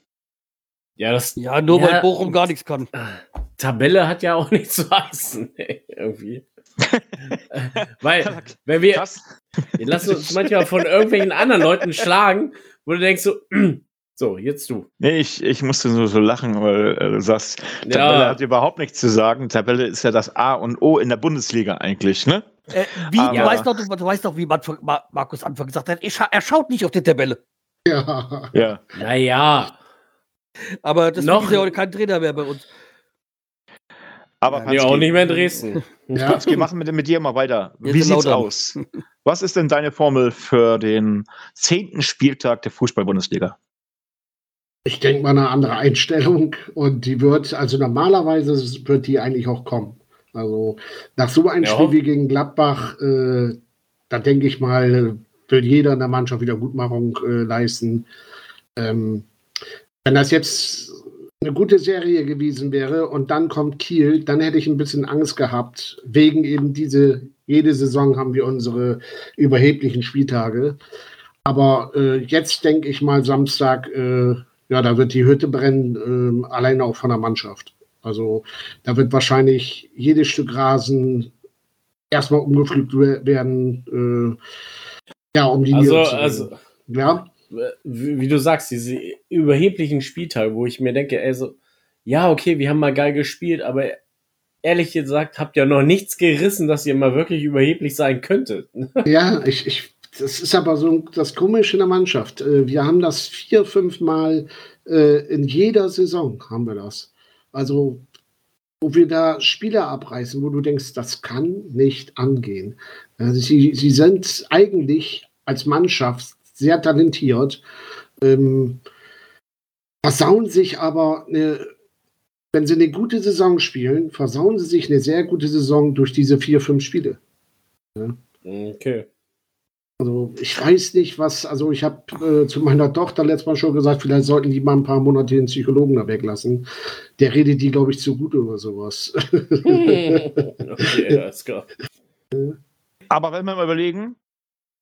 Ja, nur weil Bochum gar nichts kann. Tabelle hat ja auch nichts zu heißen, irgendwie. Weil, wenn wir lassen uns manchmal von irgendwelchen anderen Leuten schlagen, wo du denkst so, jetzt du. Nee, ich musste nur so lachen, weil du sagst, Tabelle hat überhaupt nichts zu sagen. Tabelle ist ja das A und O in der Bundesliga eigentlich, ne? Du weißt doch, wie Markus Anfang gesagt hat, er schaut nicht auf die Tabelle. Ja. Naja. Aber das ist ja auch kein Trainer mehr bei uns. Aber auch nicht mehr in Dresden. Wir machen mit dir mal weiter. Wie sieht's aus? Was ist denn deine Formel für den 10. Spieltag der Fußball-Bundesliga? Ich denke mal eine andere Einstellung und die normalerweise wird die eigentlich auch kommen. Also nach so einem Spiel wie gegen Gladbach, da denke ich mal, will jeder in der Mannschaft Wiedergutmachung leisten. Wenn das jetzt eine gute Serie gewesen wäre und dann kommt Kiel, dann hätte ich ein bisschen Angst gehabt, wegen eben jede Saison haben wir unsere überheblichen Spieltage. Aber jetzt denke ich mal Samstag, da wird die Hütte brennen, alleine auch von der Mannschaft. Also da wird wahrscheinlich jedes Stück Rasen erstmal umgepflügt werden, um die Niere zu bringen. Ja. Wie du sagst, diese überheblichen Spieltage, wo ich mir denke, okay, wir haben mal geil gespielt, aber ehrlich gesagt, habt ihr noch nichts gerissen, dass ihr mal wirklich überheblich sein könntet. Ja, das ist aber so das Komische in der Mannschaft. Wir haben das 4-5 Mal in jeder Saison haben wir das. Also, wo wir da Spieler abreißen, wo du denkst, das kann nicht angehen. Also sie sind eigentlich als Mannschaft sehr talentiert, versauen sich aber, wenn sie eine gute Saison spielen, versauen sie sich eine sehr gute Saison durch diese 4-5 Spiele. Ja. Okay. Also ich weiß nicht, ich habe zu meiner Tochter letztes Mal schon gesagt, vielleicht sollten die mal ein paar Monate den Psychologen da weglassen. Der redet die, glaube ich, zu gut oder sowas. Okay, alles klar. Aber wenn wir mal überlegen,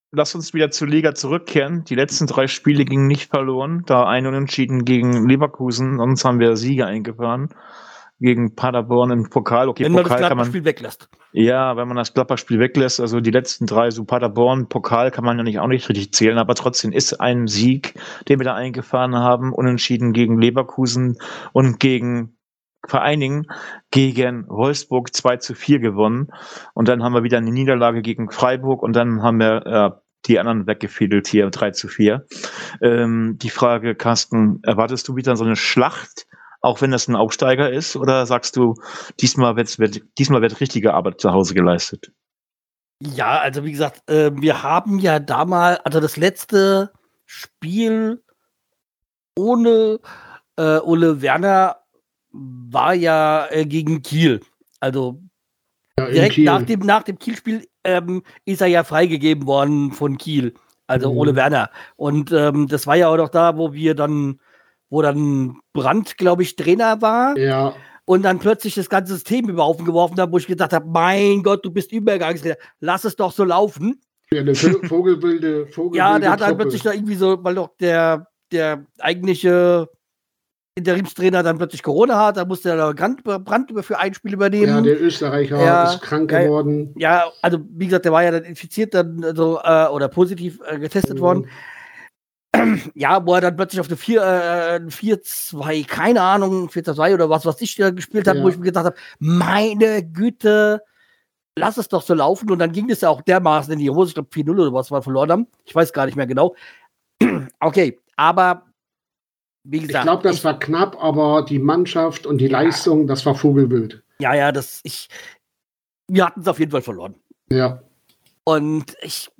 lass uns wieder zur Liga zurückkehren. Die letzten 3 Spiele gingen nicht verloren. Da ein Unentschieden gegen Leverkusen, sonst haben wir Siege eingefahren. Gegen Paderborn im Pokal. Okay, wenn Pokal man das Gladbach-Spiel weglässt. Ja, wenn man das Gladbach-Spiel weglässt, also die letzten 3, so Paderborn, Pokal kann man ja auch nicht richtig zählen, aber trotzdem ist ein Sieg, den wir da eingefahren haben, unentschieden gegen Leverkusen und vor allen Dingen gegen Wolfsburg 2:4 gewonnen. Und dann haben wir wieder eine Niederlage gegen Freiburg und dann haben wir die anderen weggefädelt hier 3:4. Die Frage, Carsten, erwartest du wieder so eine Schlacht? Auch wenn das ein Aufsteiger ist, oder sagst du, diesmal wird richtige Arbeit zu Hause geleistet? Ja, also wie gesagt, wir haben ja damals, also das letzte Spiel ohne Ole Werner war ja gegen Kiel. Also direkt Kiel. Nach dem Kiel-Spiel ist er ja freigegeben worden von Kiel, also Ole Werner. Und das war ja auch noch da, wo dann Brandt, glaube ich, Trainer war. Ja. Und dann plötzlich das ganze System über Haufen geworfen hat, wo ich gedacht habe, mein Gott, du bist Übergangstrainer, lass es doch so laufen. Ja, eine Vogelbilde. Ja, der hat dann plötzlich da irgendwie so, weil doch der eigentliche Interimstrainer dann plötzlich Corona hat, da musste der Brandt für ein Spiel übernehmen. Ja, der Österreicher ist krank geworden. Ja, also wie gesagt, der war ja dann infiziert oder positiv getestet worden. Ja, wo er dann plötzlich auf eine 4-2, keine Ahnung, 4-2 oder was ich da gespielt habe, wo ich mir gedacht habe, meine Güte, lass es doch so laufen. Und dann ging es ja auch dermaßen in die Hose, ich glaube 4-0 oder was wir verloren haben. Ich weiß gar nicht mehr genau. Okay, aber wie gesagt. Ich glaube, das war knapp, aber die Mannschaft und die Leistung, das war Vogelwild. Ja, wir hatten es auf jeden Fall verloren. Ja. Und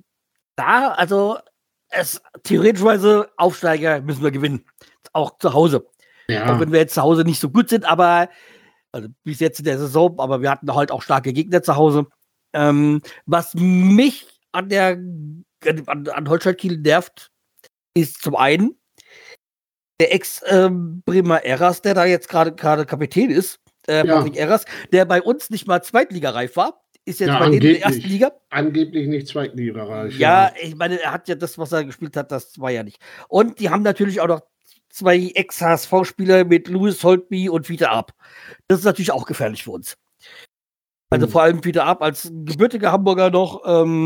theoretischweise Aufsteiger müssen wir gewinnen. Auch zu Hause. Ja. Auch wenn wir jetzt zu Hause nicht so gut sind, aber also bis jetzt in der Saison, aber wir hatten halt auch starke Gegner zu Hause. Was mich an Holstein Kiel nervt, ist zum einen der Ex-Bremer Eras, der da jetzt gerade Kapitän ist, Patrick Eras, der bei uns nicht mal zweitligareif war. Ist jetzt bei denen in der ersten Liga. Angeblich nicht zweitligareif. Ja, ich meine, er hat ja das, was er gespielt hat, das war ja nicht. Und die haben natürlich auch noch 2 Ex-HSV-Spieler mit Louis Holtby und Peter Arp. Das ist natürlich auch gefährlich für uns. Also vor allem Peter Arp als gebürtiger Hamburger noch,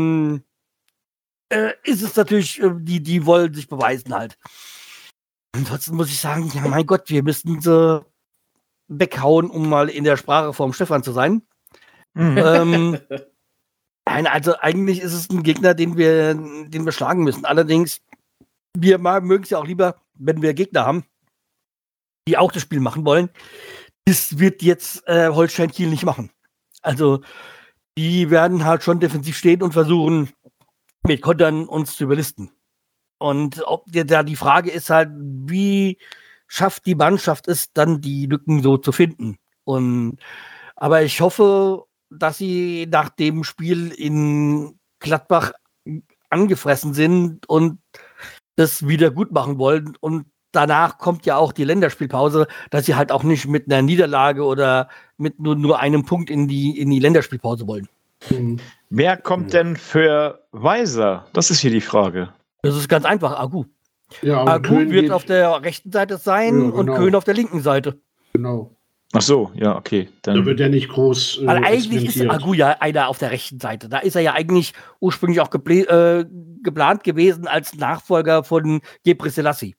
ist es natürlich, die wollen sich beweisen halt. Ansonsten muss ich sagen, ja mein Gott, wir müssten sie weghauen, um mal in der Sprache vom Stefan zu sein. Nein, also eigentlich ist es ein Gegner, den wir schlagen müssen. Allerdings, wir mögen es ja auch lieber, wenn wir Gegner haben, die auch das Spiel machen wollen. Das wird jetzt Holstein Kiel nicht machen. Also, die werden halt schon defensiv stehen und versuchen, mit Kontern uns zu überlisten. Und die Frage ist halt, wie schafft die Mannschaft es dann, die Lücken so zu finden? Aber ich hoffe, dass sie nach dem Spiel in Gladbach angefressen sind und das wieder gut machen wollen. Und danach kommt ja auch die Länderspielpause, dass sie halt auch nicht mit einer Niederlage oder mit nur einem Punkt in die Länderspielpause wollen. Wer kommt denn für Weiser? Das ist hier die Frage. Das ist ganz einfach, Agu. Ja, Agu wird auf der rechten Seite sein und Köhn auf der linken Seite. Genau. Ach so, ja, okay. Dann da wird er nicht groß. Also eigentlich ist Agu ja einer auf der rechten Seite. Da ist er ja eigentlich ursprünglich auch geplant gewesen als Nachfolger von Gebre Selassie.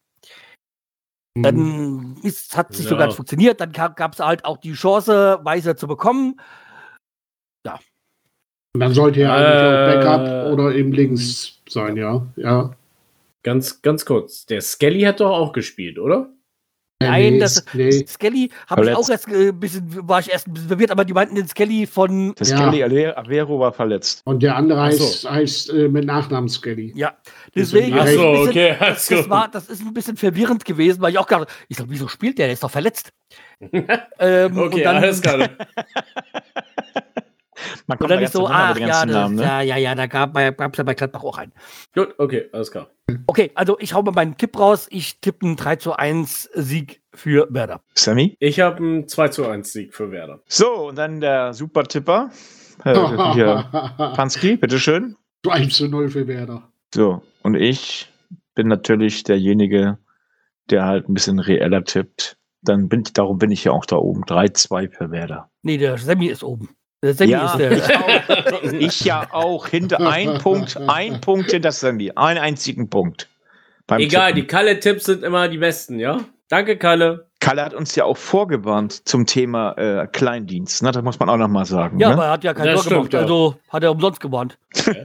Dann hat es nicht so ganz funktioniert. Dann gab es halt auch die Chance, Weiser zu bekommen. Ja. Und dann sollte er eigentlich auch Backup oder eben links sein, ja. Ganz kurz. Der Skelly hat doch auch gespielt, oder? Nein, Skelly habe ich auch war ich erst ein bisschen verwirrt, aber die meinten den Skelly von. Der Skelly Avero war verletzt. Und der andere heißt mit Nachnamen Skelly. Ja, deswegen. Achso, okay. Das ist ein bisschen verwirrend gewesen, weil ich auch gedacht habe, wieso spielt der? Der ist doch verletzt. Okay, alles klar. Man kommt dann so, da gab es ja bei Gladbach auch einen. Gut, okay, alles klar. Okay, also ich hau mal meinen Tipp raus. Ich tippe einen 3:1 Sieg für Werder. Sammy? Ich habe einen 2:1 Sieg für Werder. So, und dann der Super-Tipper. Hier, Pansky, bitteschön. 1:0 für Werder. So, und ich bin natürlich derjenige, der halt ein bisschen reeller tippt. Darum bin ich ja auch da oben. 3-2 für Werder. Nee, der Sammy ist oben. Der Sammy ist der. Ich auch. Ich ja auch. Hinter ein Punkt hinter Sammy. Einen einzigen Punkt. Egal, Tippen. Die Kalle-Tipps sind immer die besten, ja? Danke, Kalle. Kalle hat uns ja auch vorgewarnt zum Thema Kleindienst. Ne? Das muss man auch noch mal sagen. Ja, ne? aber er hat ja kein Tor gemacht, also hat er umsonst gewarnt.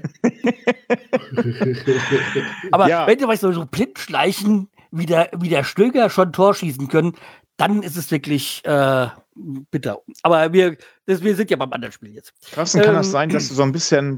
Aber ja. Wenn du so blind schleichen, wie der Stöger schon Tor schießen können, dann ist es wirklich bitter. Aber wir sind ja beim anderen Spiel jetzt. Carsten, kann das sein, dass du so ein bisschen,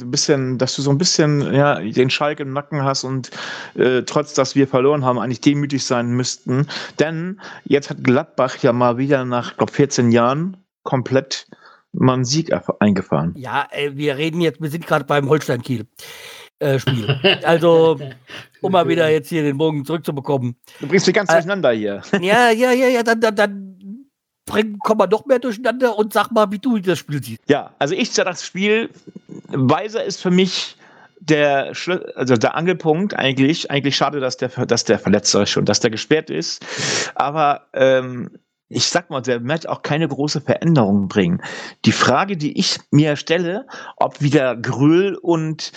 den Schalk im Nacken hast und trotz, dass wir verloren haben, eigentlich demütig sein müssten? Denn jetzt hat Gladbach ja mal wieder nach, glaube 14 Jahren komplett mal einen Sieg eingefahren. Ja, wir sind gerade beim Holstein-Kiel. Spiel. Also, um mal wieder jetzt hier den Bogen zurückzubekommen. Du bringst mich ganz durcheinander hier. Ja, dann komm mal noch mehr durcheinander und sag mal, wie du das Spiel siehst. Ja, also ich sage, das Spiel, Weiser ist für mich der Angelpunkt eigentlich schade, dass der verletzt ist und dass der gesperrt ist, aber ich sag mal, der wird auch keine große Veränderung bringen. Die Frage, die ich mir stelle, ob wieder Gröhl und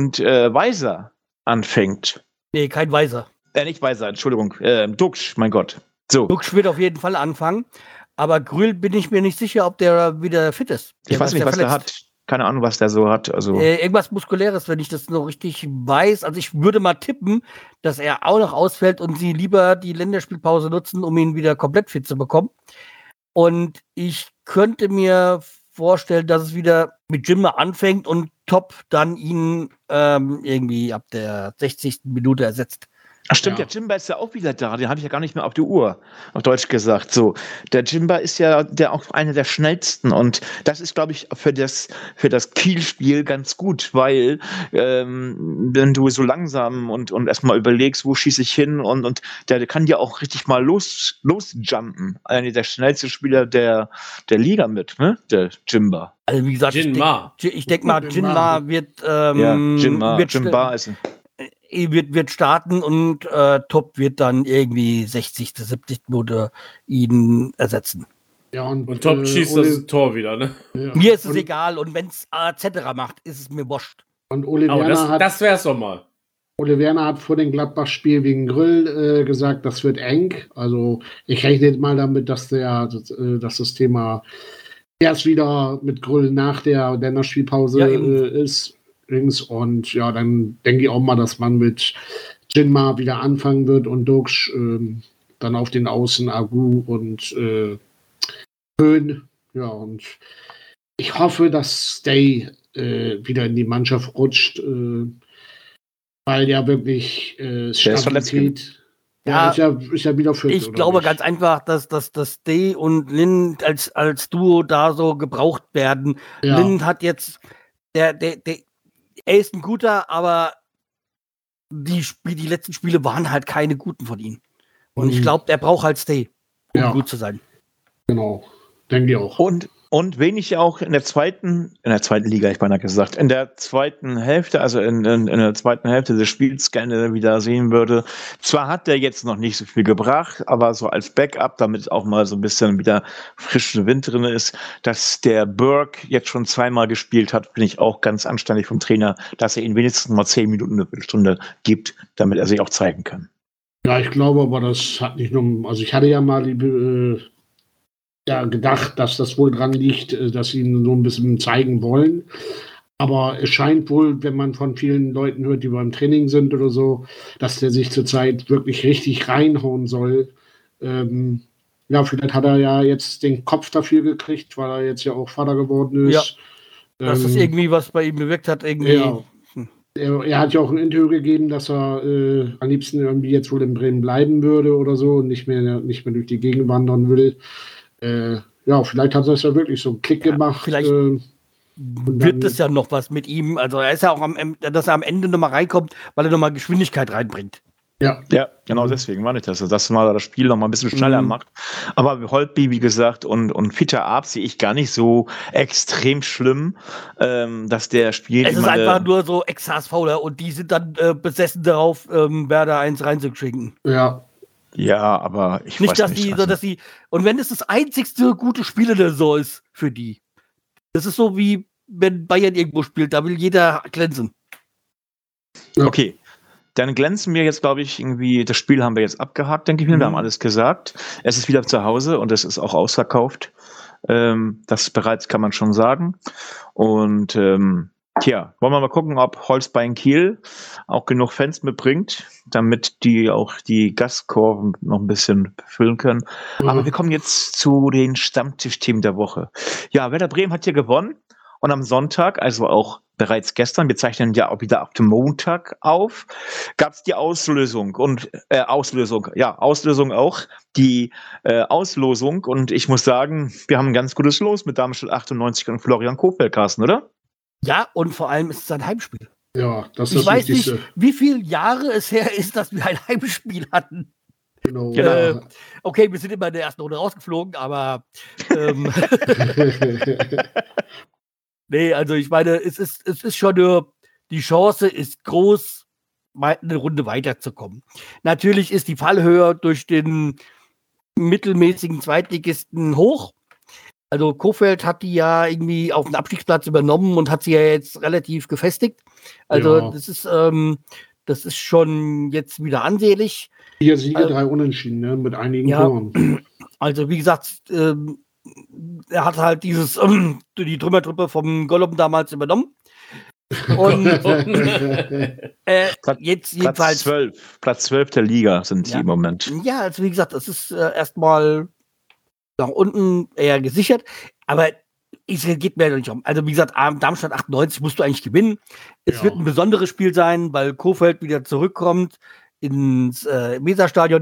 Weiser anfängt. Nee, kein Weiser. Nicht Weiser, Entschuldigung. Duxch, mein Gott. So. Duxch wird auf jeden Fall anfangen, aber Gröhl bin ich mir nicht sicher, ob der wieder fit ist. Ich weiß nicht, was der hat. Keine Ahnung, was der so hat. Also irgendwas Muskuläres, wenn ich das noch richtig weiß. Also ich würde mal tippen, dass er auch noch ausfällt und sie lieber die Länderspielpause nutzen, um ihn wieder komplett fit zu bekommen. Und ich könnte mir vorstellen, dass es wieder mit Jimmer anfängt und Top dann ihn irgendwie ab der 60. Minute ersetzt. Ach stimmt, ja. Der Jimba ist ja auch wieder da, den habe ich ja gar nicht mehr auf die Uhr, auf Deutsch gesagt. So, der Jimba ist ja auch einer der schnellsten und das ist, glaube ich, für das Kiel-Spiel ganz gut, weil wenn du so langsam und erstmal überlegst, wo schieße ich hin und der kann ja auch richtig mal losjumpen. Einer der schnellsten Spieler der Liga mit, ne? Der Jimba. Also wie gesagt, ich denke mal, Jinma wird Jimba ist wird starten und Top wird dann irgendwie 60., 70. Minute ihn ersetzen. Ja, und Top schießt das Tor wieder, ne? Ja. Mir ist es egal und wenn es etc. macht, ist es mir wurscht. Und Ole Werner das wär's doch mal. Ole Werner hat vor dem Gladbach-Spiel wegen Grüll gesagt, das wird eng. Also ich rechne mal damit, dass das Thema erst wieder mit Grüll nach der Länderspielpause ist. Und ja, dann denke ich auch mal, dass man mit Jinma wieder anfangen wird und Duxch dann auf den Außen Agu und Höhn. Ja, und ich hoffe, dass Stay wieder in die Mannschaft rutscht, weil ja wirklich Stabilität. Ja, ist ja wieder fit. Ich glaube ganz einfach, dass Stay und Lind als Duo da so gebraucht werden. Ja. Lind hat jetzt er ist ein guter, aber die letzten Spiele waren halt keine guten von ihm. Und ich glaube, er braucht halt Stay, um gut zu sein. Genau, denke ich auch. Und wen ich auch in der zweiten Liga, ich beinahe gesagt, in der zweiten Hälfte, also in der zweiten Hälfte des Spiels gerne wieder sehen würde. Zwar hat der jetzt noch nicht so viel gebracht, aber so als Backup, damit auch mal so ein bisschen wieder frischer Wind drin ist, dass der Burke jetzt schon zweimal gespielt hat, finde ich auch ganz anständig vom Trainer, dass er ihn wenigstens mal 10 Minuten, eine Viertelstunde gibt, damit er sich auch zeigen kann. Ja, ich glaube aber, das hat nicht nur, also ich hatte ja mal gedacht, dass das wohl dran liegt, dass sie ihn so ein bisschen zeigen wollen. Aber es scheint wohl, wenn man von vielen Leuten hört, die beim Training sind oder so, dass der sich zurzeit wirklich richtig reinhauen soll. Vielleicht hat er ja jetzt den Kopf dafür gekriegt, weil er jetzt ja auch Vater geworden ist. Ja, dass das irgendwie was bei ihm bewirkt hat. Irgendwie. Ja. Er hat ja auch ein Interview gegeben, dass er am liebsten irgendwie jetzt wohl in Bremen bleiben würde oder so und nicht mehr durch die Gegend wandern will. Vielleicht hat das ja wirklich so einen Klick gemacht. Vielleicht wird es ja noch was mit ihm. Also er ist ja auch dass er am Ende nochmal reinkommt, weil er nochmal Geschwindigkeit reinbringt. Ja, genau deswegen meine ich das. Dass man das Spiel noch mal ein bisschen schneller macht. Aber Holtby, wie gesagt, und Peter Arp sehe ich gar nicht so extrem schlimm, dass der spielt. Es ist einfach nur so Ex-HSVler und die sind dann besessen darauf, Werder 1 reinzuschicken. Ja. Ja, aber ich weiß nicht. Dass sie, und wenn es das einzigste gute Spiel in der Saison ist für die. Das ist so wie, wenn Bayern irgendwo spielt, da will jeder glänzen. Ja. Okay. Dann glänzen wir jetzt, glaube ich, irgendwie, das Spiel haben wir jetzt abgehakt, denke ich mir. Wir haben alles gesagt. Es ist wieder zu Hause und es ist auch ausverkauft. Das bereits kann man schon sagen. Und wollen wir mal gucken, ob Holstein Kiel auch genug Fans mitbringt, damit die auch die Gastkurven noch ein bisschen befüllen können. Aber wir kommen jetzt zu den Stammtischthemen der Woche. Ja, Werder Bremen hat hier gewonnen. Und am Sonntag, also auch bereits gestern, wir zeichnen ja auch wieder ab dem Montag auf, gab es die Auslosung und Auslosung auch, die Auslosung. Und ich muss sagen, wir haben ein ganz gutes Los mit Darmstadt 98 und Florian Kohfeldt, Carsten, oder? Ja, und vor allem ist es ein Heimspiel. Ja, das ist das Wichtigste. Ich weiß nicht, wie viele Jahre es her ist, dass wir ein Heimspiel hatten. Genau. Okay, wir sind immer in der ersten Runde rausgeflogen, aber nee, also ich meine, es ist schon nur, die Chance ist groß, mal eine Runde weiterzukommen. Natürlich ist die Fallhöhe durch den mittelmäßigen Zweitligisten hoch. Also Kohfeldt hat die ja irgendwie auf den Abstiegsplatz übernommen und hat sie ja jetzt relativ gefestigt. Also das ist schon jetzt wieder ansehnlich. 4 Siege, 3 Unentschieden, ne? Mit einigen Toren. Also wie gesagt, er hat halt die Trümmertruppe vom Gollum damals übernommen. Und jetzt jedenfalls Platz 12 der Liga sind sie im Moment. Ja, also wie gesagt, das ist erstmal nach unten eher gesichert. Aber es geht mir nicht um. Also wie gesagt, Darmstadt 98 musst du eigentlich gewinnen. Es wird ein besonderes Spiel sein, weil Kohfeldt wieder zurückkommt ins Weserstadion.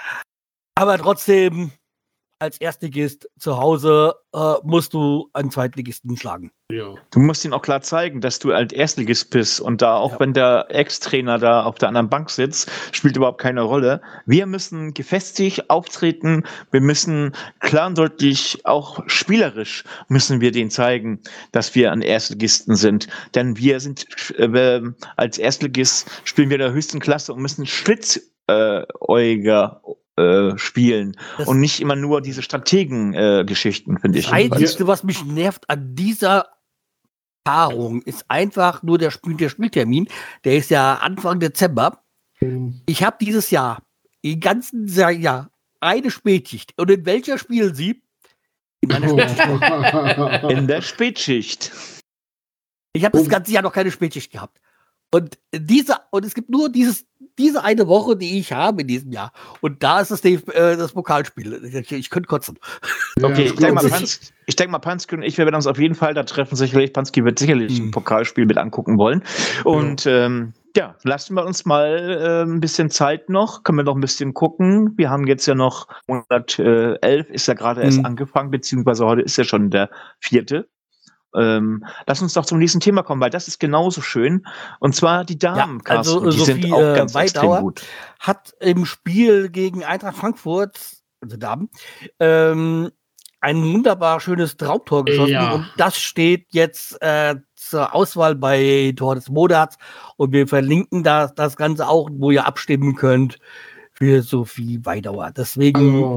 Aber trotzdem, als Erstligist zu Hause musst du einen Zweitligisten schlagen. Ja. Du musst ihm auch klar zeigen, dass du als Erstligist bist und da auch wenn der Ex-Trainer da auf der anderen Bank sitzt, spielt überhaupt keine Rolle. Wir müssen gefestigt auftreten, wir müssen klar und deutlich, auch spielerisch müssen wir denen zeigen, dass wir ein Erstligisten sind. Denn wir sind als Erstligist spielen wir der höchsten Klasse und müssen Schlitzäuger spielen und nicht immer nur diese Strategen-Geschichten, finde ich. Das Einzige, was mich nervt an dieser Paarung, ist einfach nur der Spieltermin. Der ist ja Anfang Dezember. Ich habe dieses Jahr, im ganzen Jahr, eine Spätschicht. Und in welcher spielen Sie? In meiner Spätschicht. In der Spätschicht. Ich habe das ganze Jahr noch keine Spätschicht gehabt. Und es gibt nur diese eine Woche, die ich habe in diesem Jahr. Und da ist das Pokalspiel. Ich könnte kotzen. Okay, ich denke mal, Panski und ich, wir werden uns auf jeden Fall da treffen. Sicherlich, Panski wird sicherlich ein Pokalspiel mit angucken wollen. Und lassen wir uns mal ein bisschen Zeit noch. Können wir noch ein bisschen gucken. Wir haben jetzt ja noch 111, ist ja gerade erst angefangen, beziehungsweise heute ist ja schon der 4. Lass uns doch zum nächsten Thema kommen, weil das ist genauso schön. Und zwar die Damen, Carsten, die Sophie, sind auch ganz extrem gut. Hat im Spiel gegen Eintracht Frankfurt, also Damen, ein wunderbar schönes Traumtor geschossen. Und das steht jetzt zur Auswahl bei Tor des Monats. Und wir verlinken das Ganze auch, wo ihr abstimmen könnt für Sophie Weidauer. Deswegen,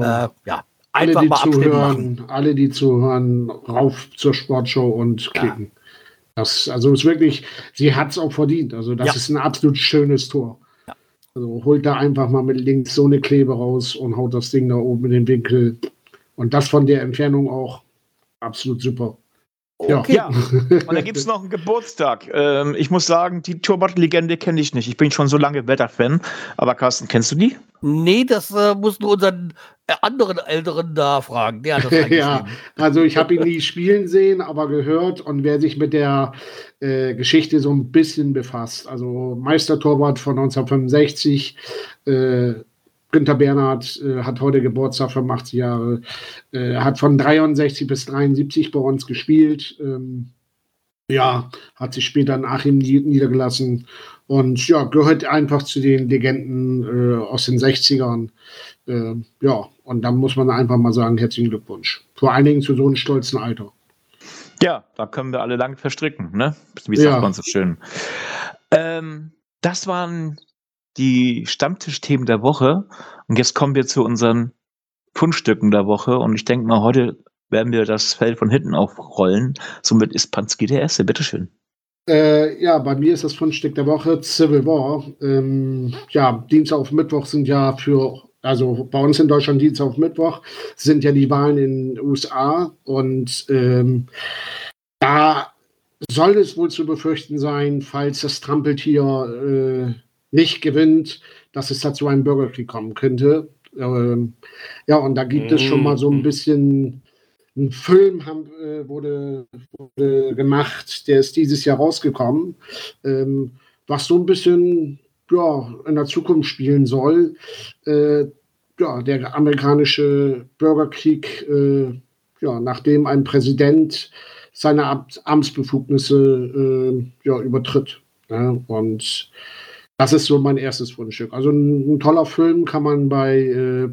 alle, die zuhören, rauf zur Sportschau und klicken. Das ist wirklich, sie hat es auch verdient. Also das ist ein absolut schönes Tor. Ja. Also holt da einfach mal mit links so eine Klebe raus und haut das Ding da oben in den Winkel. Und das von der Entfernung auch absolut super. Okay. Ja, und da gibt es noch einen Geburtstag. Ich muss sagen, die Torwart-Legende kenne ich nicht. Ich bin schon so lange Wetter-Fan. Aber Carsten, kennst du die? Nee, das musst du unseren anderen Älteren da fragen. Der hat das ja, also ich habe ihn nie spielen sehen, aber gehört. Und wer sich mit der Geschichte so ein bisschen befasst, also Meistertorwart von 1965, Günther Bernhard hat heute Geburtstag, 85 Jahre, hat von 63 bis 73 bei uns gespielt. Ja, hat sich später nach ihm niedergelassen und ja, gehört einfach zu den Legenden aus den 60ern. Ja, und da muss man einfach mal sagen, herzlichen Glückwunsch. Vor allen Dingen zu so einem stolzen Alter. Ja, da können wir alle lang verstricken, ne? Wie sagt man so schön. Das waren die Stammtischthemen der Woche und jetzt kommen wir zu unseren Fundstücken der Woche und ich denke mal, heute werden wir das Feld von hinten aufrollen. Somit ist Pansky der Erste. Bitteschön. Ja, bei mir ist das Fundstück der Woche Civil War. Ja, Dienstag auf Mittwoch sind ja also bei uns in Deutschland Dienstag auf Mittwoch sind ja die Wahlen in den USA und da soll es wohl zu befürchten sein, falls das Trampeltier nicht gewinnt, dass es dazu einen Bürgerkrieg kommen könnte. Ja, und da gibt es schon mal so ein bisschen, ein Film wurde gemacht, der ist dieses Jahr rausgekommen, was so ein bisschen in der Zukunft spielen soll. Ja, der amerikanische Bürgerkrieg, nachdem ein Präsident seine Amtsbefugnisse übertritt. Ja, und das ist so mein erstes Fundstück. Also ein toller Film kann man bei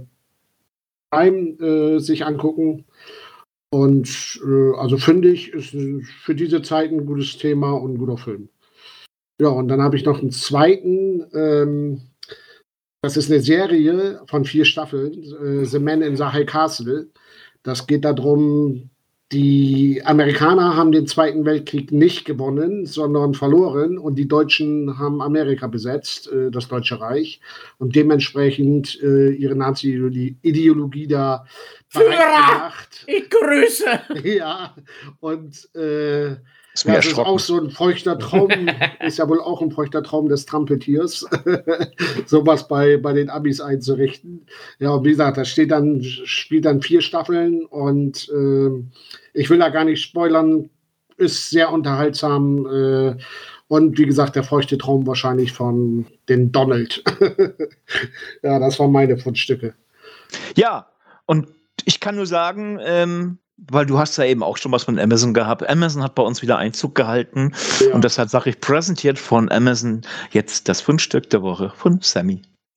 Prime sich angucken. Und also finde ich, ist für diese Zeit ein gutes Thema und ein guter Film. Ja, und dann habe ich noch einen zweiten, das ist eine Serie von 4 Staffeln, The Man in the High Castle. Das geht darum, die Amerikaner haben den Zweiten Weltkrieg nicht gewonnen, sondern verloren und die Deutschen haben Amerika besetzt, das Deutsche Reich, und dementsprechend ihre Nazi-Ideologie da gemacht. Ich grüße! Ja, und das ist auch so ein feuchter Traum, ist ja wohl auch ein feuchter Traum des Trampeltiers, sowas bei den Amis einzurichten. Ja, und wie gesagt, das spielt dann 4 Staffeln und ich will da gar nicht spoilern, ist sehr unterhaltsam und wie gesagt, der feuchte Traum wahrscheinlich von den Donald. Ja, das waren meine Fundstücke. Ja, und ich kann nur sagen, weil du hast ja eben auch schon was von Amazon gehabt. Amazon hat bei uns wieder Einzug gehalten. Ja. Und deshalb sage ich, präsentiert von Amazon jetzt das Fundstück der Woche von Sammy.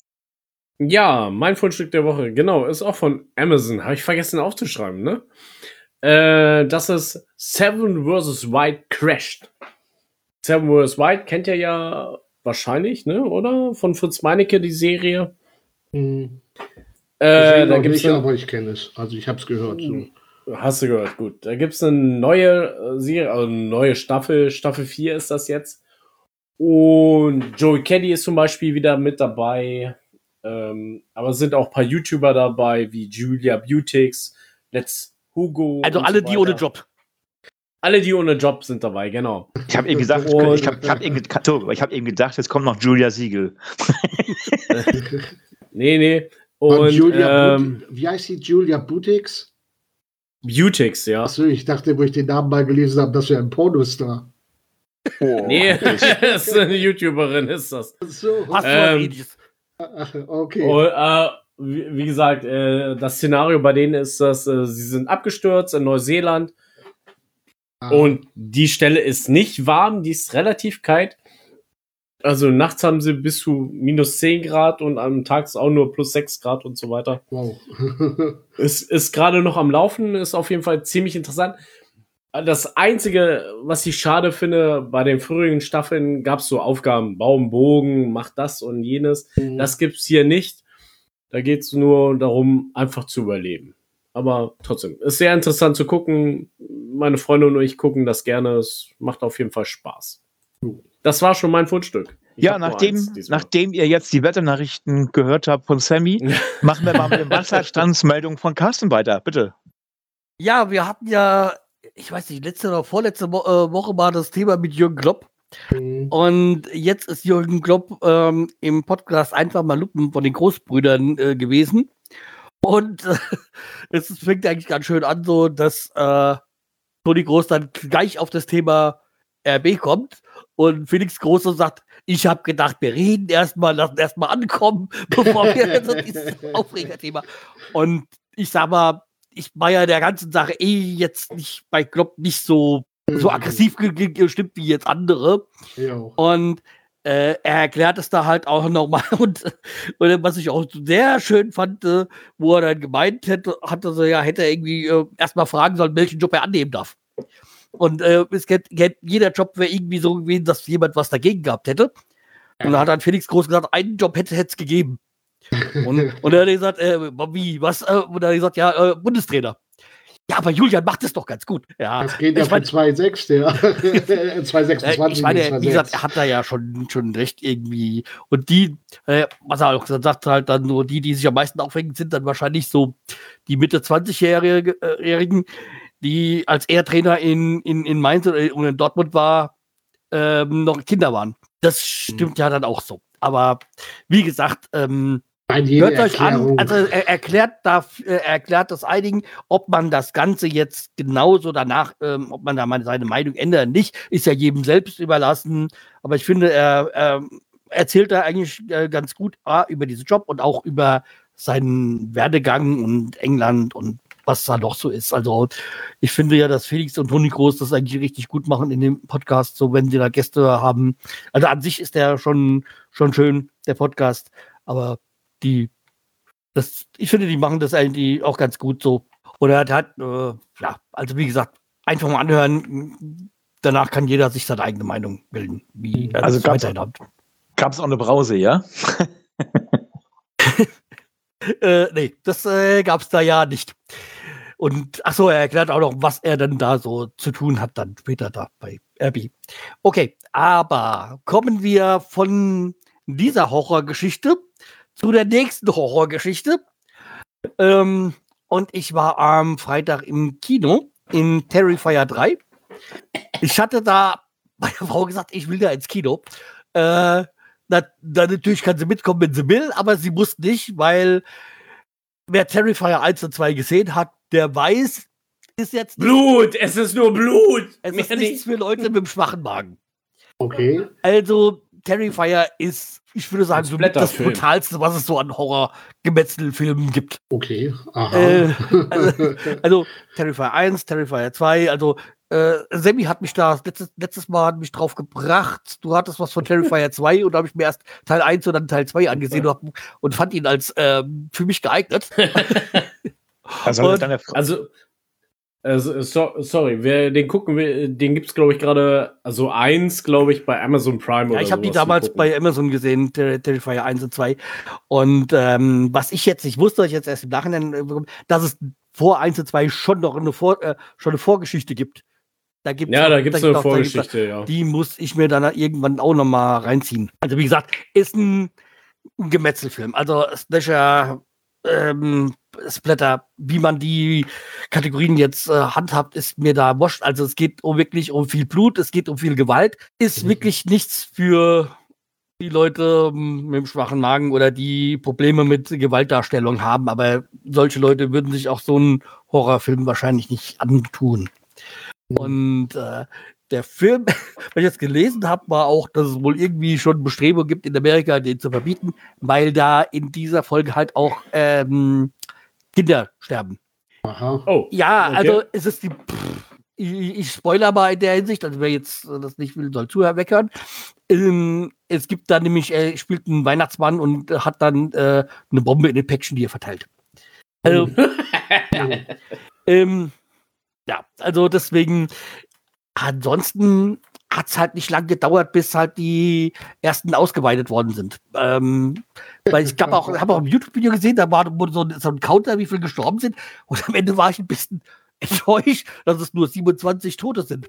Ja, mein Fundstück der Woche, genau, ist auch von Amazon. Habe ich vergessen aufzuschreiben, ne? Das ist Seven vs. Wild Crashed. Seven vs. Wild kennt ihr ja wahrscheinlich, ne? Oder? Von Fritz Meinecke, die Serie. Da gibt's nicht, aber ich kenne es. Also ich habe es gehört. So. Hast du gehört, gut. Da gibt es eine neue Serie, also eine neue Staffel. Staffel 4 ist das jetzt. Und Joey Caddy ist zum Beispiel wieder mit dabei. Aber es sind auch ein paar YouTuber dabei, wie Julia Butix, Let's Hugo. Also alle, die ohne Job. Alle, die ohne Job sind dabei, genau. Ich habe eben gesagt, ich hab eben gedacht, jetzt kommt noch Julia Siegel. Nee. Und wie heißt die? Julia Butix? Butix, ja. Achso, ich dachte, wo ich den Namen mal gelesen habe, das wäre ein Pornostar. Oh, nee, das ist eine YouTuberin, ist das. So. Okay. Und, wie gesagt, das Szenario bei denen ist, dass sie sind abgestürzt in Neuseeland. Und die Stelle ist nicht warm, die ist relativ kalt. Also nachts haben sie bis zu minus 10 Grad und am Tag ist auch nur plus 6 Grad und so weiter. Wow. Es ist gerade noch am Laufen, ist auf jeden Fall ziemlich interessant. Das Einzige, was ich schade finde, bei den früheren Staffeln gab es so Aufgaben, bau einen Bogen, mach das und jenes. Das gibt's hier nicht. Da geht's nur darum, einfach zu überleben. Aber trotzdem, ist sehr interessant zu gucken. Meine Freunde und ich gucken das gerne. Es macht auf jeden Fall Spaß. Das war schon mein Fundstück. Ja, nachdem ihr jetzt die Wetternachrichten gehört habt von Sammy, machen wir mal mit der Wasserstandsmeldung von Carsten weiter, bitte. Ja, wir hatten ja, ich weiß nicht, letzte oder vorletzte Woche war das Thema mit Jürgen Klopp. Und jetzt ist Jürgen Klopp im Podcast einfach mal Lupen von den Großbrüdern gewesen. Und es fängt eigentlich ganz schön an, so dass Toni Groß dann gleich auf das Thema RB kommt. Und Felix Große sagt, ich habe gedacht, wir reden lassen erstmal ankommen, bevor wir so dieses Aufregerthema. Und ich sag mal, ich war ja der ganzen Sache jetzt nicht bei Klopp nicht so so aggressiv gestimmt wie jetzt andere. Ja. Und er erklärt es da halt auch nochmal. Und was ich auch sehr schön fand, wo er dann gemeint hätte er irgendwie erstmal fragen sollen, welchen Job er annehmen darf. Und jeder Job wäre irgendwie so gewesen, dass jemand was dagegen gehabt hätte. Und dann hat dann Felix Groß gesagt, einen Job hätte es gegeben. Und er hat gesagt, wie, was? Und er hat gesagt, ja, Bundestrainer. Ja, aber Julian macht es doch ganz gut. Ja, das geht ja von 2,6, der 2,26. Ich meine, wie gesagt, er hat da ja schon recht irgendwie. Und die, was er auch gesagt hat, halt dann nur die sich am meisten aufhängen, sind dann wahrscheinlich so die Mitte 20-Jährigen, die als er Trainer in Mainz und in Dortmund war, noch Kinder waren. Das stimmt ja dann auch so. Aber wie gesagt, hört euch an, also er erklärt das einigen, ob man das Ganze jetzt genauso danach, ob man da mal seine Meinung ändert, nicht, ist ja jedem selbst überlassen. Aber ich finde, er erzählt da eigentlich ganz gut über diesen Job und auch über seinen Werdegang und England und was da noch so ist. Also ich finde ja, dass Felix und Toni Groß das eigentlich richtig gut machen in dem Podcast, so wenn sie da Gäste haben. Also an sich ist der schon schön, der Podcast, aber ich finde, die machen das eigentlich auch ganz gut so. Oder also wie gesagt, einfach mal anhören, danach kann jeder sich seine eigene Meinung bilden. Also gab es auch eine Brause, ja? Nee, das gab es da ja nicht. Und achso, er erklärt auch noch, was er dann da so zu tun hat, dann später da bei RB. Okay, aber kommen wir von dieser Horrorgeschichte zu der nächsten Horrorgeschichte. Und ich war am Freitag im Kino in Terrifier 3. Ich hatte da meiner Frau gesagt, ich will da ins Kino. Dann natürlich kann sie mitkommen, wenn sie will, aber sie muss nicht, weil wer Terrifier 1 und 2 gesehen hat, der weiß, ist jetzt Blut, es ist nur Blut. Es ist nichts für Leute mit einem schwachen Magen. Okay. Also Terrifier ist, ich würde sagen, so das Brutalste, was es so an Horror-Gemetzelfilmen gibt. Okay, aha. Also Terrifier 1, Terrifier 2, also Sammy hat mich da letztes Mal hat mich drauf gebracht. Du hattest was von Terrifier 2 und da habe ich mir erst Teil 1 und dann Teil 2 angesehen und fand ihn als für mich geeignet. Sorry, den gucken wir, den gibt's glaube ich gerade, also 1, glaube ich, bei Amazon Prime oder so. Ja, ich habe die damals bei Amazon gesehen, Terrifier 1 und 2. Und was ich jetzt nicht wusste, ich jetzt erst im Nachhinein, dass es vor 1 und 2 schon noch eine Vorgeschichte gibt. Da gibt's eine Vorgeschichte, ja. Die muss ich mir dann irgendwann auch noch mal reinziehen. Also wie gesagt, ist ein Gemetzelfilm. Also Slasher, Splatter, wie man die Kategorien jetzt handhabt, ist mir da wurscht. Also es geht wirklich um viel Blut, es geht um viel Gewalt. Ist wirklich nichts für die Leute mit dem schwachen Magen oder die Probleme mit Gewaltdarstellung haben. Aber solche Leute würden sich auch so einen Horrorfilm wahrscheinlich nicht antun. Und der Film, was ich jetzt gelesen habe, war auch, dass es wohl irgendwie schon Bestrebungen gibt in Amerika, den zu verbieten, weil da in dieser Folge halt auch Kinder sterben. Aha. Oh, ja, okay. Also es ist ich spoiler mal in der Hinsicht, also wer jetzt das nicht will, soll weghören. Es gibt da nämlich, er spielt einen Weihnachtsmann und hat dann eine Bombe in den Päckchen, die er verteilt. Also, ja, also deswegen, ansonsten hat es halt nicht lange gedauert, bis halt die ersten ausgeweitet worden sind. Weil ich habe auch ein YouTube-Video gesehen, da war so ein Counter, wie viele gestorben sind. Und am Ende war ich ein bisschen enttäuscht, dass es nur 27 Tote sind.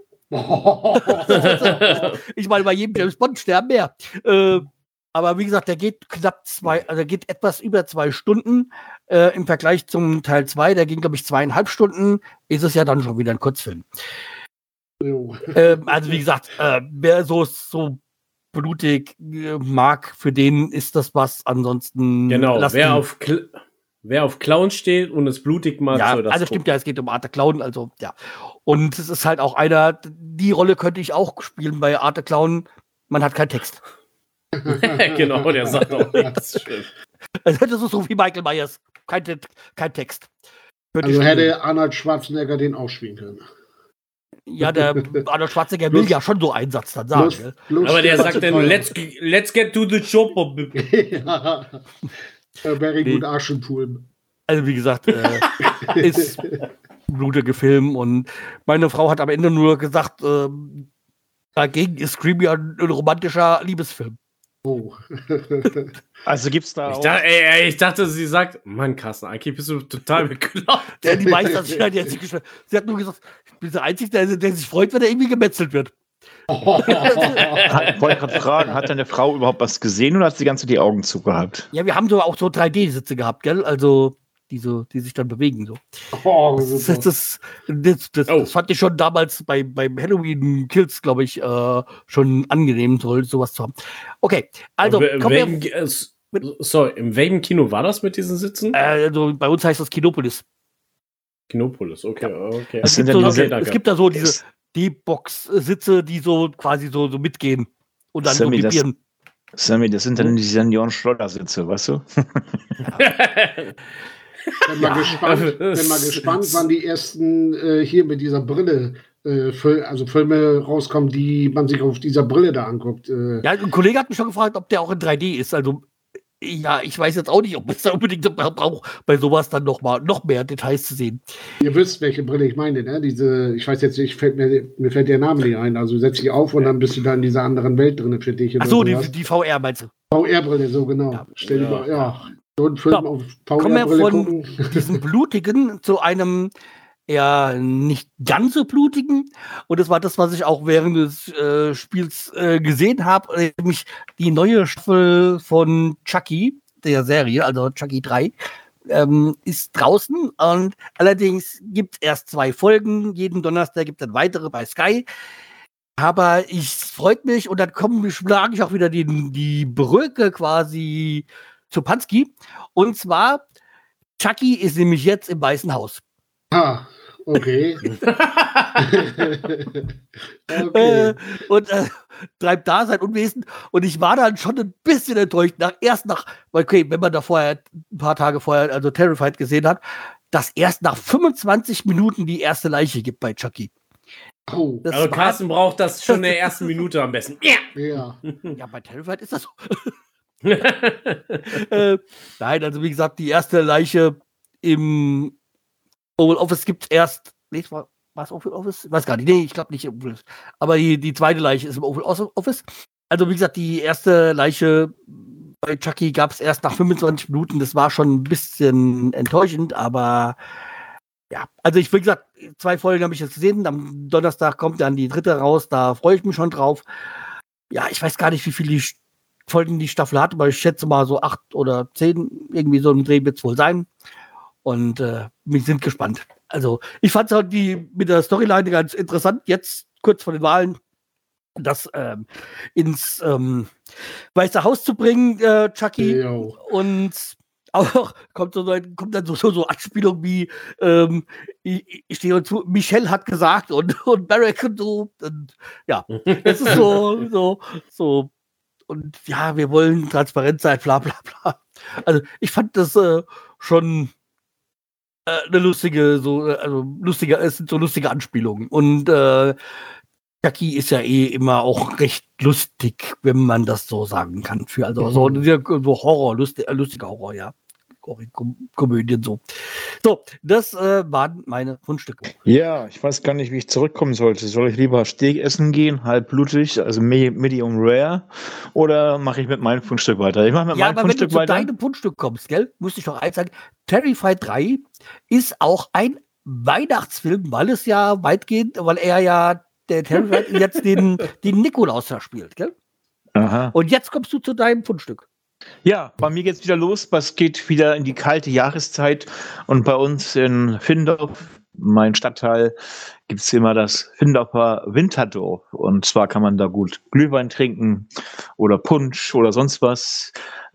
Ich meine, bei jedem James Bond sterben mehr. Aber wie gesagt, der geht geht etwas über 2 Stunden im Vergleich zum Teil 2. Der ging, glaube ich, 2,5 Stunden. Ist es ja dann schon wieder ein Kurzfilm. Also wie gesagt, wer so blutig mag, für den ist das was. Ansonsten genau. Wer auf Clown steht und es blutig mag, ja, soll das also gucken. Stimmt ja, es geht um Arte Clown, also ja. Und es ist halt auch die Rolle könnte ich auch spielen bei Arte Clown. Man hat keinen Text. Genau, der sagt auch nichts. Also das ist so wie Michael Myers. Kein Text. Also hätte Arnold Schwarzenegger den auch spielen können. Ja, der Arnold Schwarzenegger will ja schon so einen Satz dann sagen. Aber der sagt dann, let's get to the chopper. Ja. Very good Aschenpulm. Also wie gesagt, ist blutiger Film und meine Frau hat am Ende nur gesagt, dagegen ist Scream ja ein romantischer Liebesfilm. Oh. Also gibt's da auch... Ich dachte, sie sagt, Mann, Carsten, eigentlich bist du total bekloppt. Ja, die meisten hat sie hat nur gesagt, ich bin der Einzige, der sich freut, wenn er irgendwie gemetzelt wird. Wollte gerade fragen, hat deine Frau überhaupt was gesehen oder hat sie die ganze Zeit die Augen zugehabt? Ja, wir haben so auch so 3D-Sitze gehabt, gell? Also die sich dann bewegen. So. Oh, das fand ich schon damals beim Halloween Kills, glaube ich, schon angenehm, sowas zu haben. Okay, also in welchem Kino war das mit diesen Sitzen? Also bei uns heißt das Kinopolis. Kinopolis, okay. Ja. Okay. Es gibt da so diese D-Box-Sitze, die so quasi so mitgehen und dann Sammy, so vibrieren. Sammy, das sind dann die Senioren-Schleudersitze, weißt du? Bin mal gespannt, wann die ersten hier mit dieser Brille, Filme rauskommen, die man sich auf dieser Brille da anguckt. Ja, ein Kollege hat mich schon gefragt, ob der auch in 3D ist. Also, ja, ich weiß jetzt auch nicht, ob es da unbedingt braucht, bei sowas dann noch mehr Details zu sehen. Ihr wisst, welche Brille ich meine, ne? Diese, ich weiß jetzt nicht, mir fällt der Name nicht ein. Also setz dich auf und dann bist du da in dieser anderen Welt drin für dich. Achso, die VR meinst du? VR-Brille, so genau. Ja. Stell dir mal, so einen Film auf VR-Brille. Kommen wir von diesem blutigen zu einem eher nicht ganz so blutigen. Und das war das, was ich auch während des Spiels gesehen habe. Nämlich die neue Staffel von Chucky, der Serie, also Chucky 3, ist draußen. Und allerdings gibt es erst 2 Folgen. Jeden Donnerstag gibt es dann weitere bei Sky. Aber es freut mich und dann schlage ich auch wieder die Brücke quasi zu Pansky. Und zwar, Chucky ist nämlich jetzt im Weißen Haus. Ah, okay. Und treibt da sein Unwesen. Und ich war dann schon ein bisschen enttäuscht. Wenn man da ein paar Tage vorher, also Terrified gesehen hat, dass erst nach 25 Minuten die erste Leiche gibt bei Chucky. Oh. Also Carsten braucht das schon in der ersten Minute am besten. Ja, bei Terrified ist das so. Nein, also wie gesagt, die erste Leiche im Oval Office gibt es erst. War es Oval Office? Ich weiß gar nicht. Nee, ich glaube nicht im Oval Office. Aber die zweite Leiche ist im Oval Office. Also wie gesagt, die erste Leiche bei Chucky gab es erst nach 25 Minuten. Das war schon ein bisschen enttäuschend, aber ja, also wie gesagt, 2 Folgen habe ich jetzt gesehen. Am Donnerstag kommt dann die 3. raus. Da freue ich mich schon drauf. Ja, ich weiß gar nicht, wie viele Folgen die Staffel hat, aber ich schätze mal so 8 oder 10, irgendwie so ein Dreh wird es wohl sein. Und wir sind gespannt. Also ich fand es halt mit der Storyline ganz interessant, jetzt kurz vor den Wahlen, das ins Weiße Haus zu bringen, Chucky. Jo. Und auch kommt dann so Anspielung wie ich stehe zu, Michelle hat gesagt und Barack und so. Und, ja, das ist so. Und ja, wir wollen transparent sein, bla bla bla. Also ich fand das schon eine lustige, es sind so lustige Anspielungen. Und Chucky ist ja immer auch recht lustig, wenn man das so sagen kann. So Horror, lustiger Horror, ja. Komödien so. So, das waren meine Fundstücke. Ja, ich weiß gar nicht, wie ich zurückkommen sollte. Soll ich lieber Steak essen gehen, halb blutig, also medium rare, oder mache ich mit meinem Fundstück weiter? Ich mache mit meinem Fundstück weiter. Wenn du zu deinem Fundstück kommst, gell, muss ich doch eins sagen, Terrified 3 ist auch ein Weihnachtsfilm, weil er ja der Terrified jetzt den Nikolaus spielt, gell? Aha. Und jetzt kommst du zu deinem Fundstück. Ja, bei mir geht's wieder los. Es geht wieder in die kalte Jahreszeit. Und bei uns in Findorf, mein Stadtteil, gibt's immer das Findorfer Winterdorf. Und zwar kann man da gut Glühwein trinken oder Punsch oder sonst was.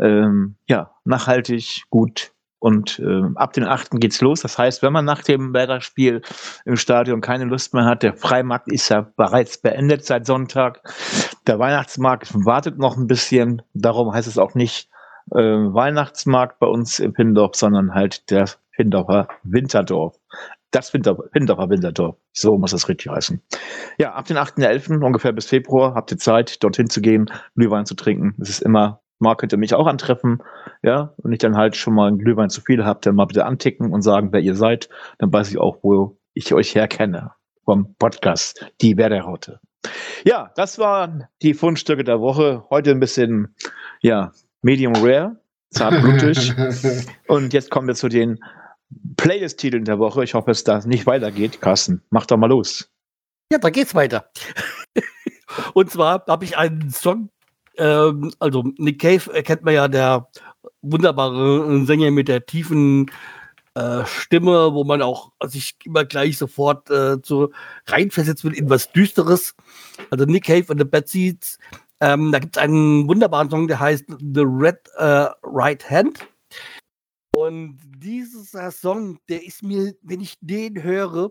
Nachhaltig, gut. Und ab den 8. geht's los. Das heißt, wenn man nach dem Werder-Spiel im Stadion keine Lust mehr hat, der Freimarkt ist ja bereits beendet seit Sonntag. Der Weihnachtsmarkt wartet noch ein bisschen. Darum heißt es auch nicht Weihnachtsmarkt bei uns in Pindorf, sondern halt der Hindorfer Winterdorf. Das Hindorfer Winterdorf. So muss das richtig heißen. Ja, ab den 8.11. ungefähr bis Februar habt ihr Zeit, dorthin zu gehen, Glühwein zu trinken. Es ist immer, mal könnt ihr mich auch antreffen, ja, und ich dann halt schon mal einen Glühwein zu viel habt, dann mal bitte anticken und sagen, wer ihr seid. Dann weiß ich auch, wo ich euch herkenne. Vom Podcast, die Werderaute. Ja, das waren die Fundstücke der Woche. Heute ein bisschen, ja, medium rare, zartblutig. Und jetzt kommen wir zu den Playlist-Titeln der Woche. Ich hoffe, dass das nicht weitergeht. Carsten, mach doch mal los. Ja, da geht's weiter. Und zwar habe ich einen Song, also Nick Cave kennt man ja, der wunderbare Sänger mit der tiefen Stimme, wo man auch sich immer gleich sofort reinversetzt wird in was Düsteres. Also Nick Cave and the Bad Seeds. Da gibt es einen wunderbaren Song, der heißt The Red Right Hand. Und dieser Song, der ist mir, wenn ich den höre,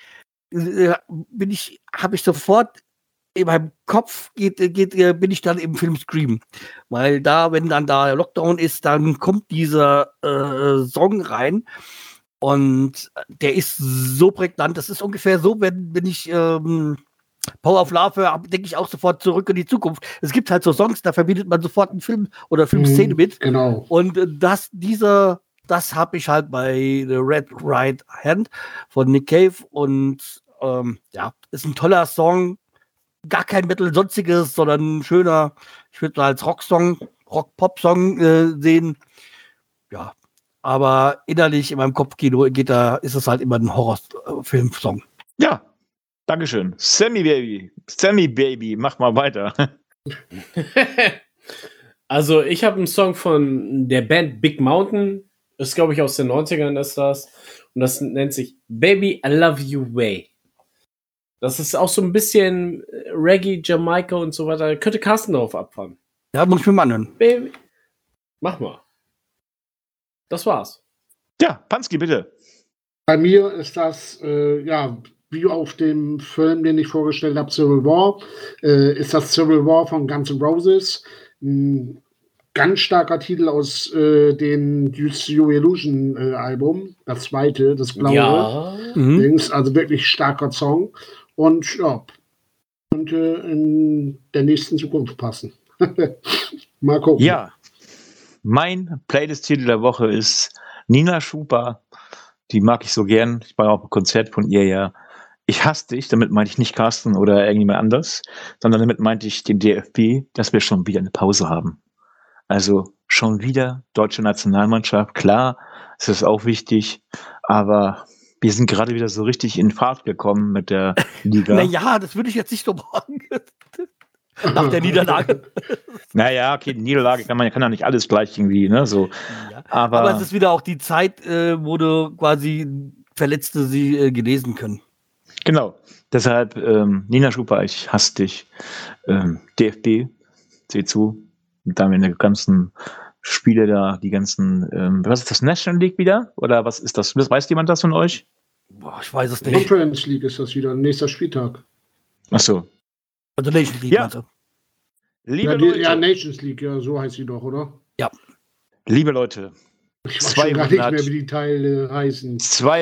habe ich sofort in meinem Kopf bin ich dann im Film Scream. Weil da, wenn dann da Lockdown ist, dann kommt dieser Song rein und der ist so prägnant. Das ist ungefähr so, wenn ich Power of Love höre, denke ich auch sofort zurück in die Zukunft. Es gibt halt so Songs, da verbindet man sofort einen Film oder Filmszene mit. Genau. Und das habe ich halt bei The Red Right Hand von Nick Cave und ja, ist ein toller Song. Gar kein Metal sonstiges, sondern ein schöner, ich würde mal als Rock-Song, Rock-Pop-Song sehen. Ja, aber innerlich in meinem Kopfkino ist es halt immer ein Horrorfilm-Song. Ja, Dankeschön. Sammy Baby, mach mal weiter. Also ich habe einen Song von der Band Big Mountain, ist glaube ich aus den 90ern ist das, und das nennt sich Baby I Love You Way. Das ist auch so ein bisschen Reggae, Jamaika und so weiter. Könnte Carsten darauf abfahren. Ja, muss ich mir mal anhören. Baby. Mach mal. Das war's. Ja, Pansky, bitte. Bei mir ist das, wie auf dem Film, den ich vorgestellt habe, Civil War, ist das Civil War von Guns N' Roses. Ein ganz starker Titel aus dem Use Your Illusion Album. Das zweite, das blaue. Ja. Also wirklich starker Song. Und ja, könnte in der nächsten Zukunft passen. Mal gucken. Ja, mein Playlist-Titel der Woche ist Nina Schuber. Die mag ich so gern. Ich war auch im Konzert von ihr, ja. Ich hasse dich, damit meinte ich nicht Carsten oder irgendjemand anders, sondern damit meinte ich den DFB, dass wir schon wieder eine Pause haben. Also schon wieder deutsche Nationalmannschaft. Klar, es ist auch wichtig, aber wir sind gerade wieder so richtig in Fahrt gekommen mit der Liga. Naja, das würde ich jetzt nicht so machen. Nach der Niederlage. Naja, okay, die Niederlage kann ja nicht alles gleich irgendwie, ne, so. Ja. Aber Aber es ist wieder auch die Zeit, wo du quasi Verletzte sie genesen können. Genau. Deshalb, Nina Schuber, ich hasse dich. DFB, seh zu. Und dann in den ganzen Spiele da, die ganzen, was ist das, National League wieder? Oder was ist das? Weiß jemand das von euch? Boah, ich weiß es nicht. Conference League ist das wieder, nächster Spieltag. Ach so. Also Nations League, Ja. meinst du? Liebe Ja, Leute, Nations League, ja, so heißt sie doch, oder? liebe Leute, Ich weiß schon gar nicht 200. mehr, wie die Teile heißen.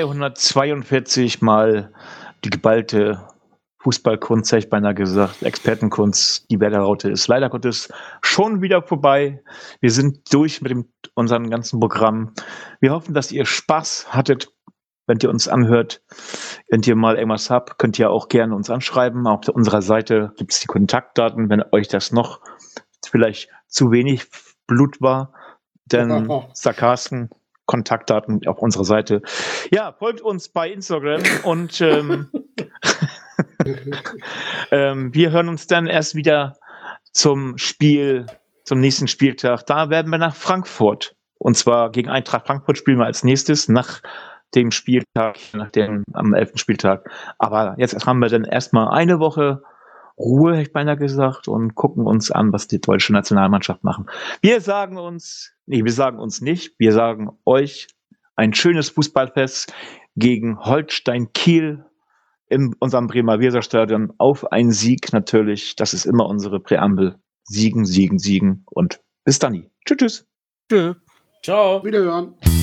242 Mal die geballte Fußballkunst, hätte ich beinahe gesagt, Expertenkunst, die Werderaute ist leider Gottes schon wieder vorbei. Wir sind durch mit unserem ganzen Programm. Wir hoffen, dass ihr Spaß hattet, wenn ihr uns anhört. Wenn ihr mal irgendwas habt, könnt ihr auch gerne uns anschreiben. Auf unserer Seite gibt es die Kontaktdaten, wenn euch das noch vielleicht zu wenig Blut war. Denn Carsten, Kontaktdaten auf unserer Seite. Ja, folgt uns bei Instagram und wir hören uns dann erst wieder zum nächsten Spieltag. Da werden wir nach Frankfurt. Und zwar gegen Eintracht Frankfurt spielen wir als nächstes nach dem Spieltag, am 11. Spieltag. Aber jetzt haben wir dann erstmal eine Woche Ruhe, hätte ich beinahe gesagt, und gucken uns an, was die deutsche Nationalmannschaft machen. Wir sagen euch ein schönes Fußballfest gegen Holstein Kiel in unserem Bremer Weserstadion auf einen Sieg natürlich. Das ist immer unsere Präambel. Siegen, siegen, siegen und bis dann. Tschüss. Tschüss. Ciao. Wiederhören.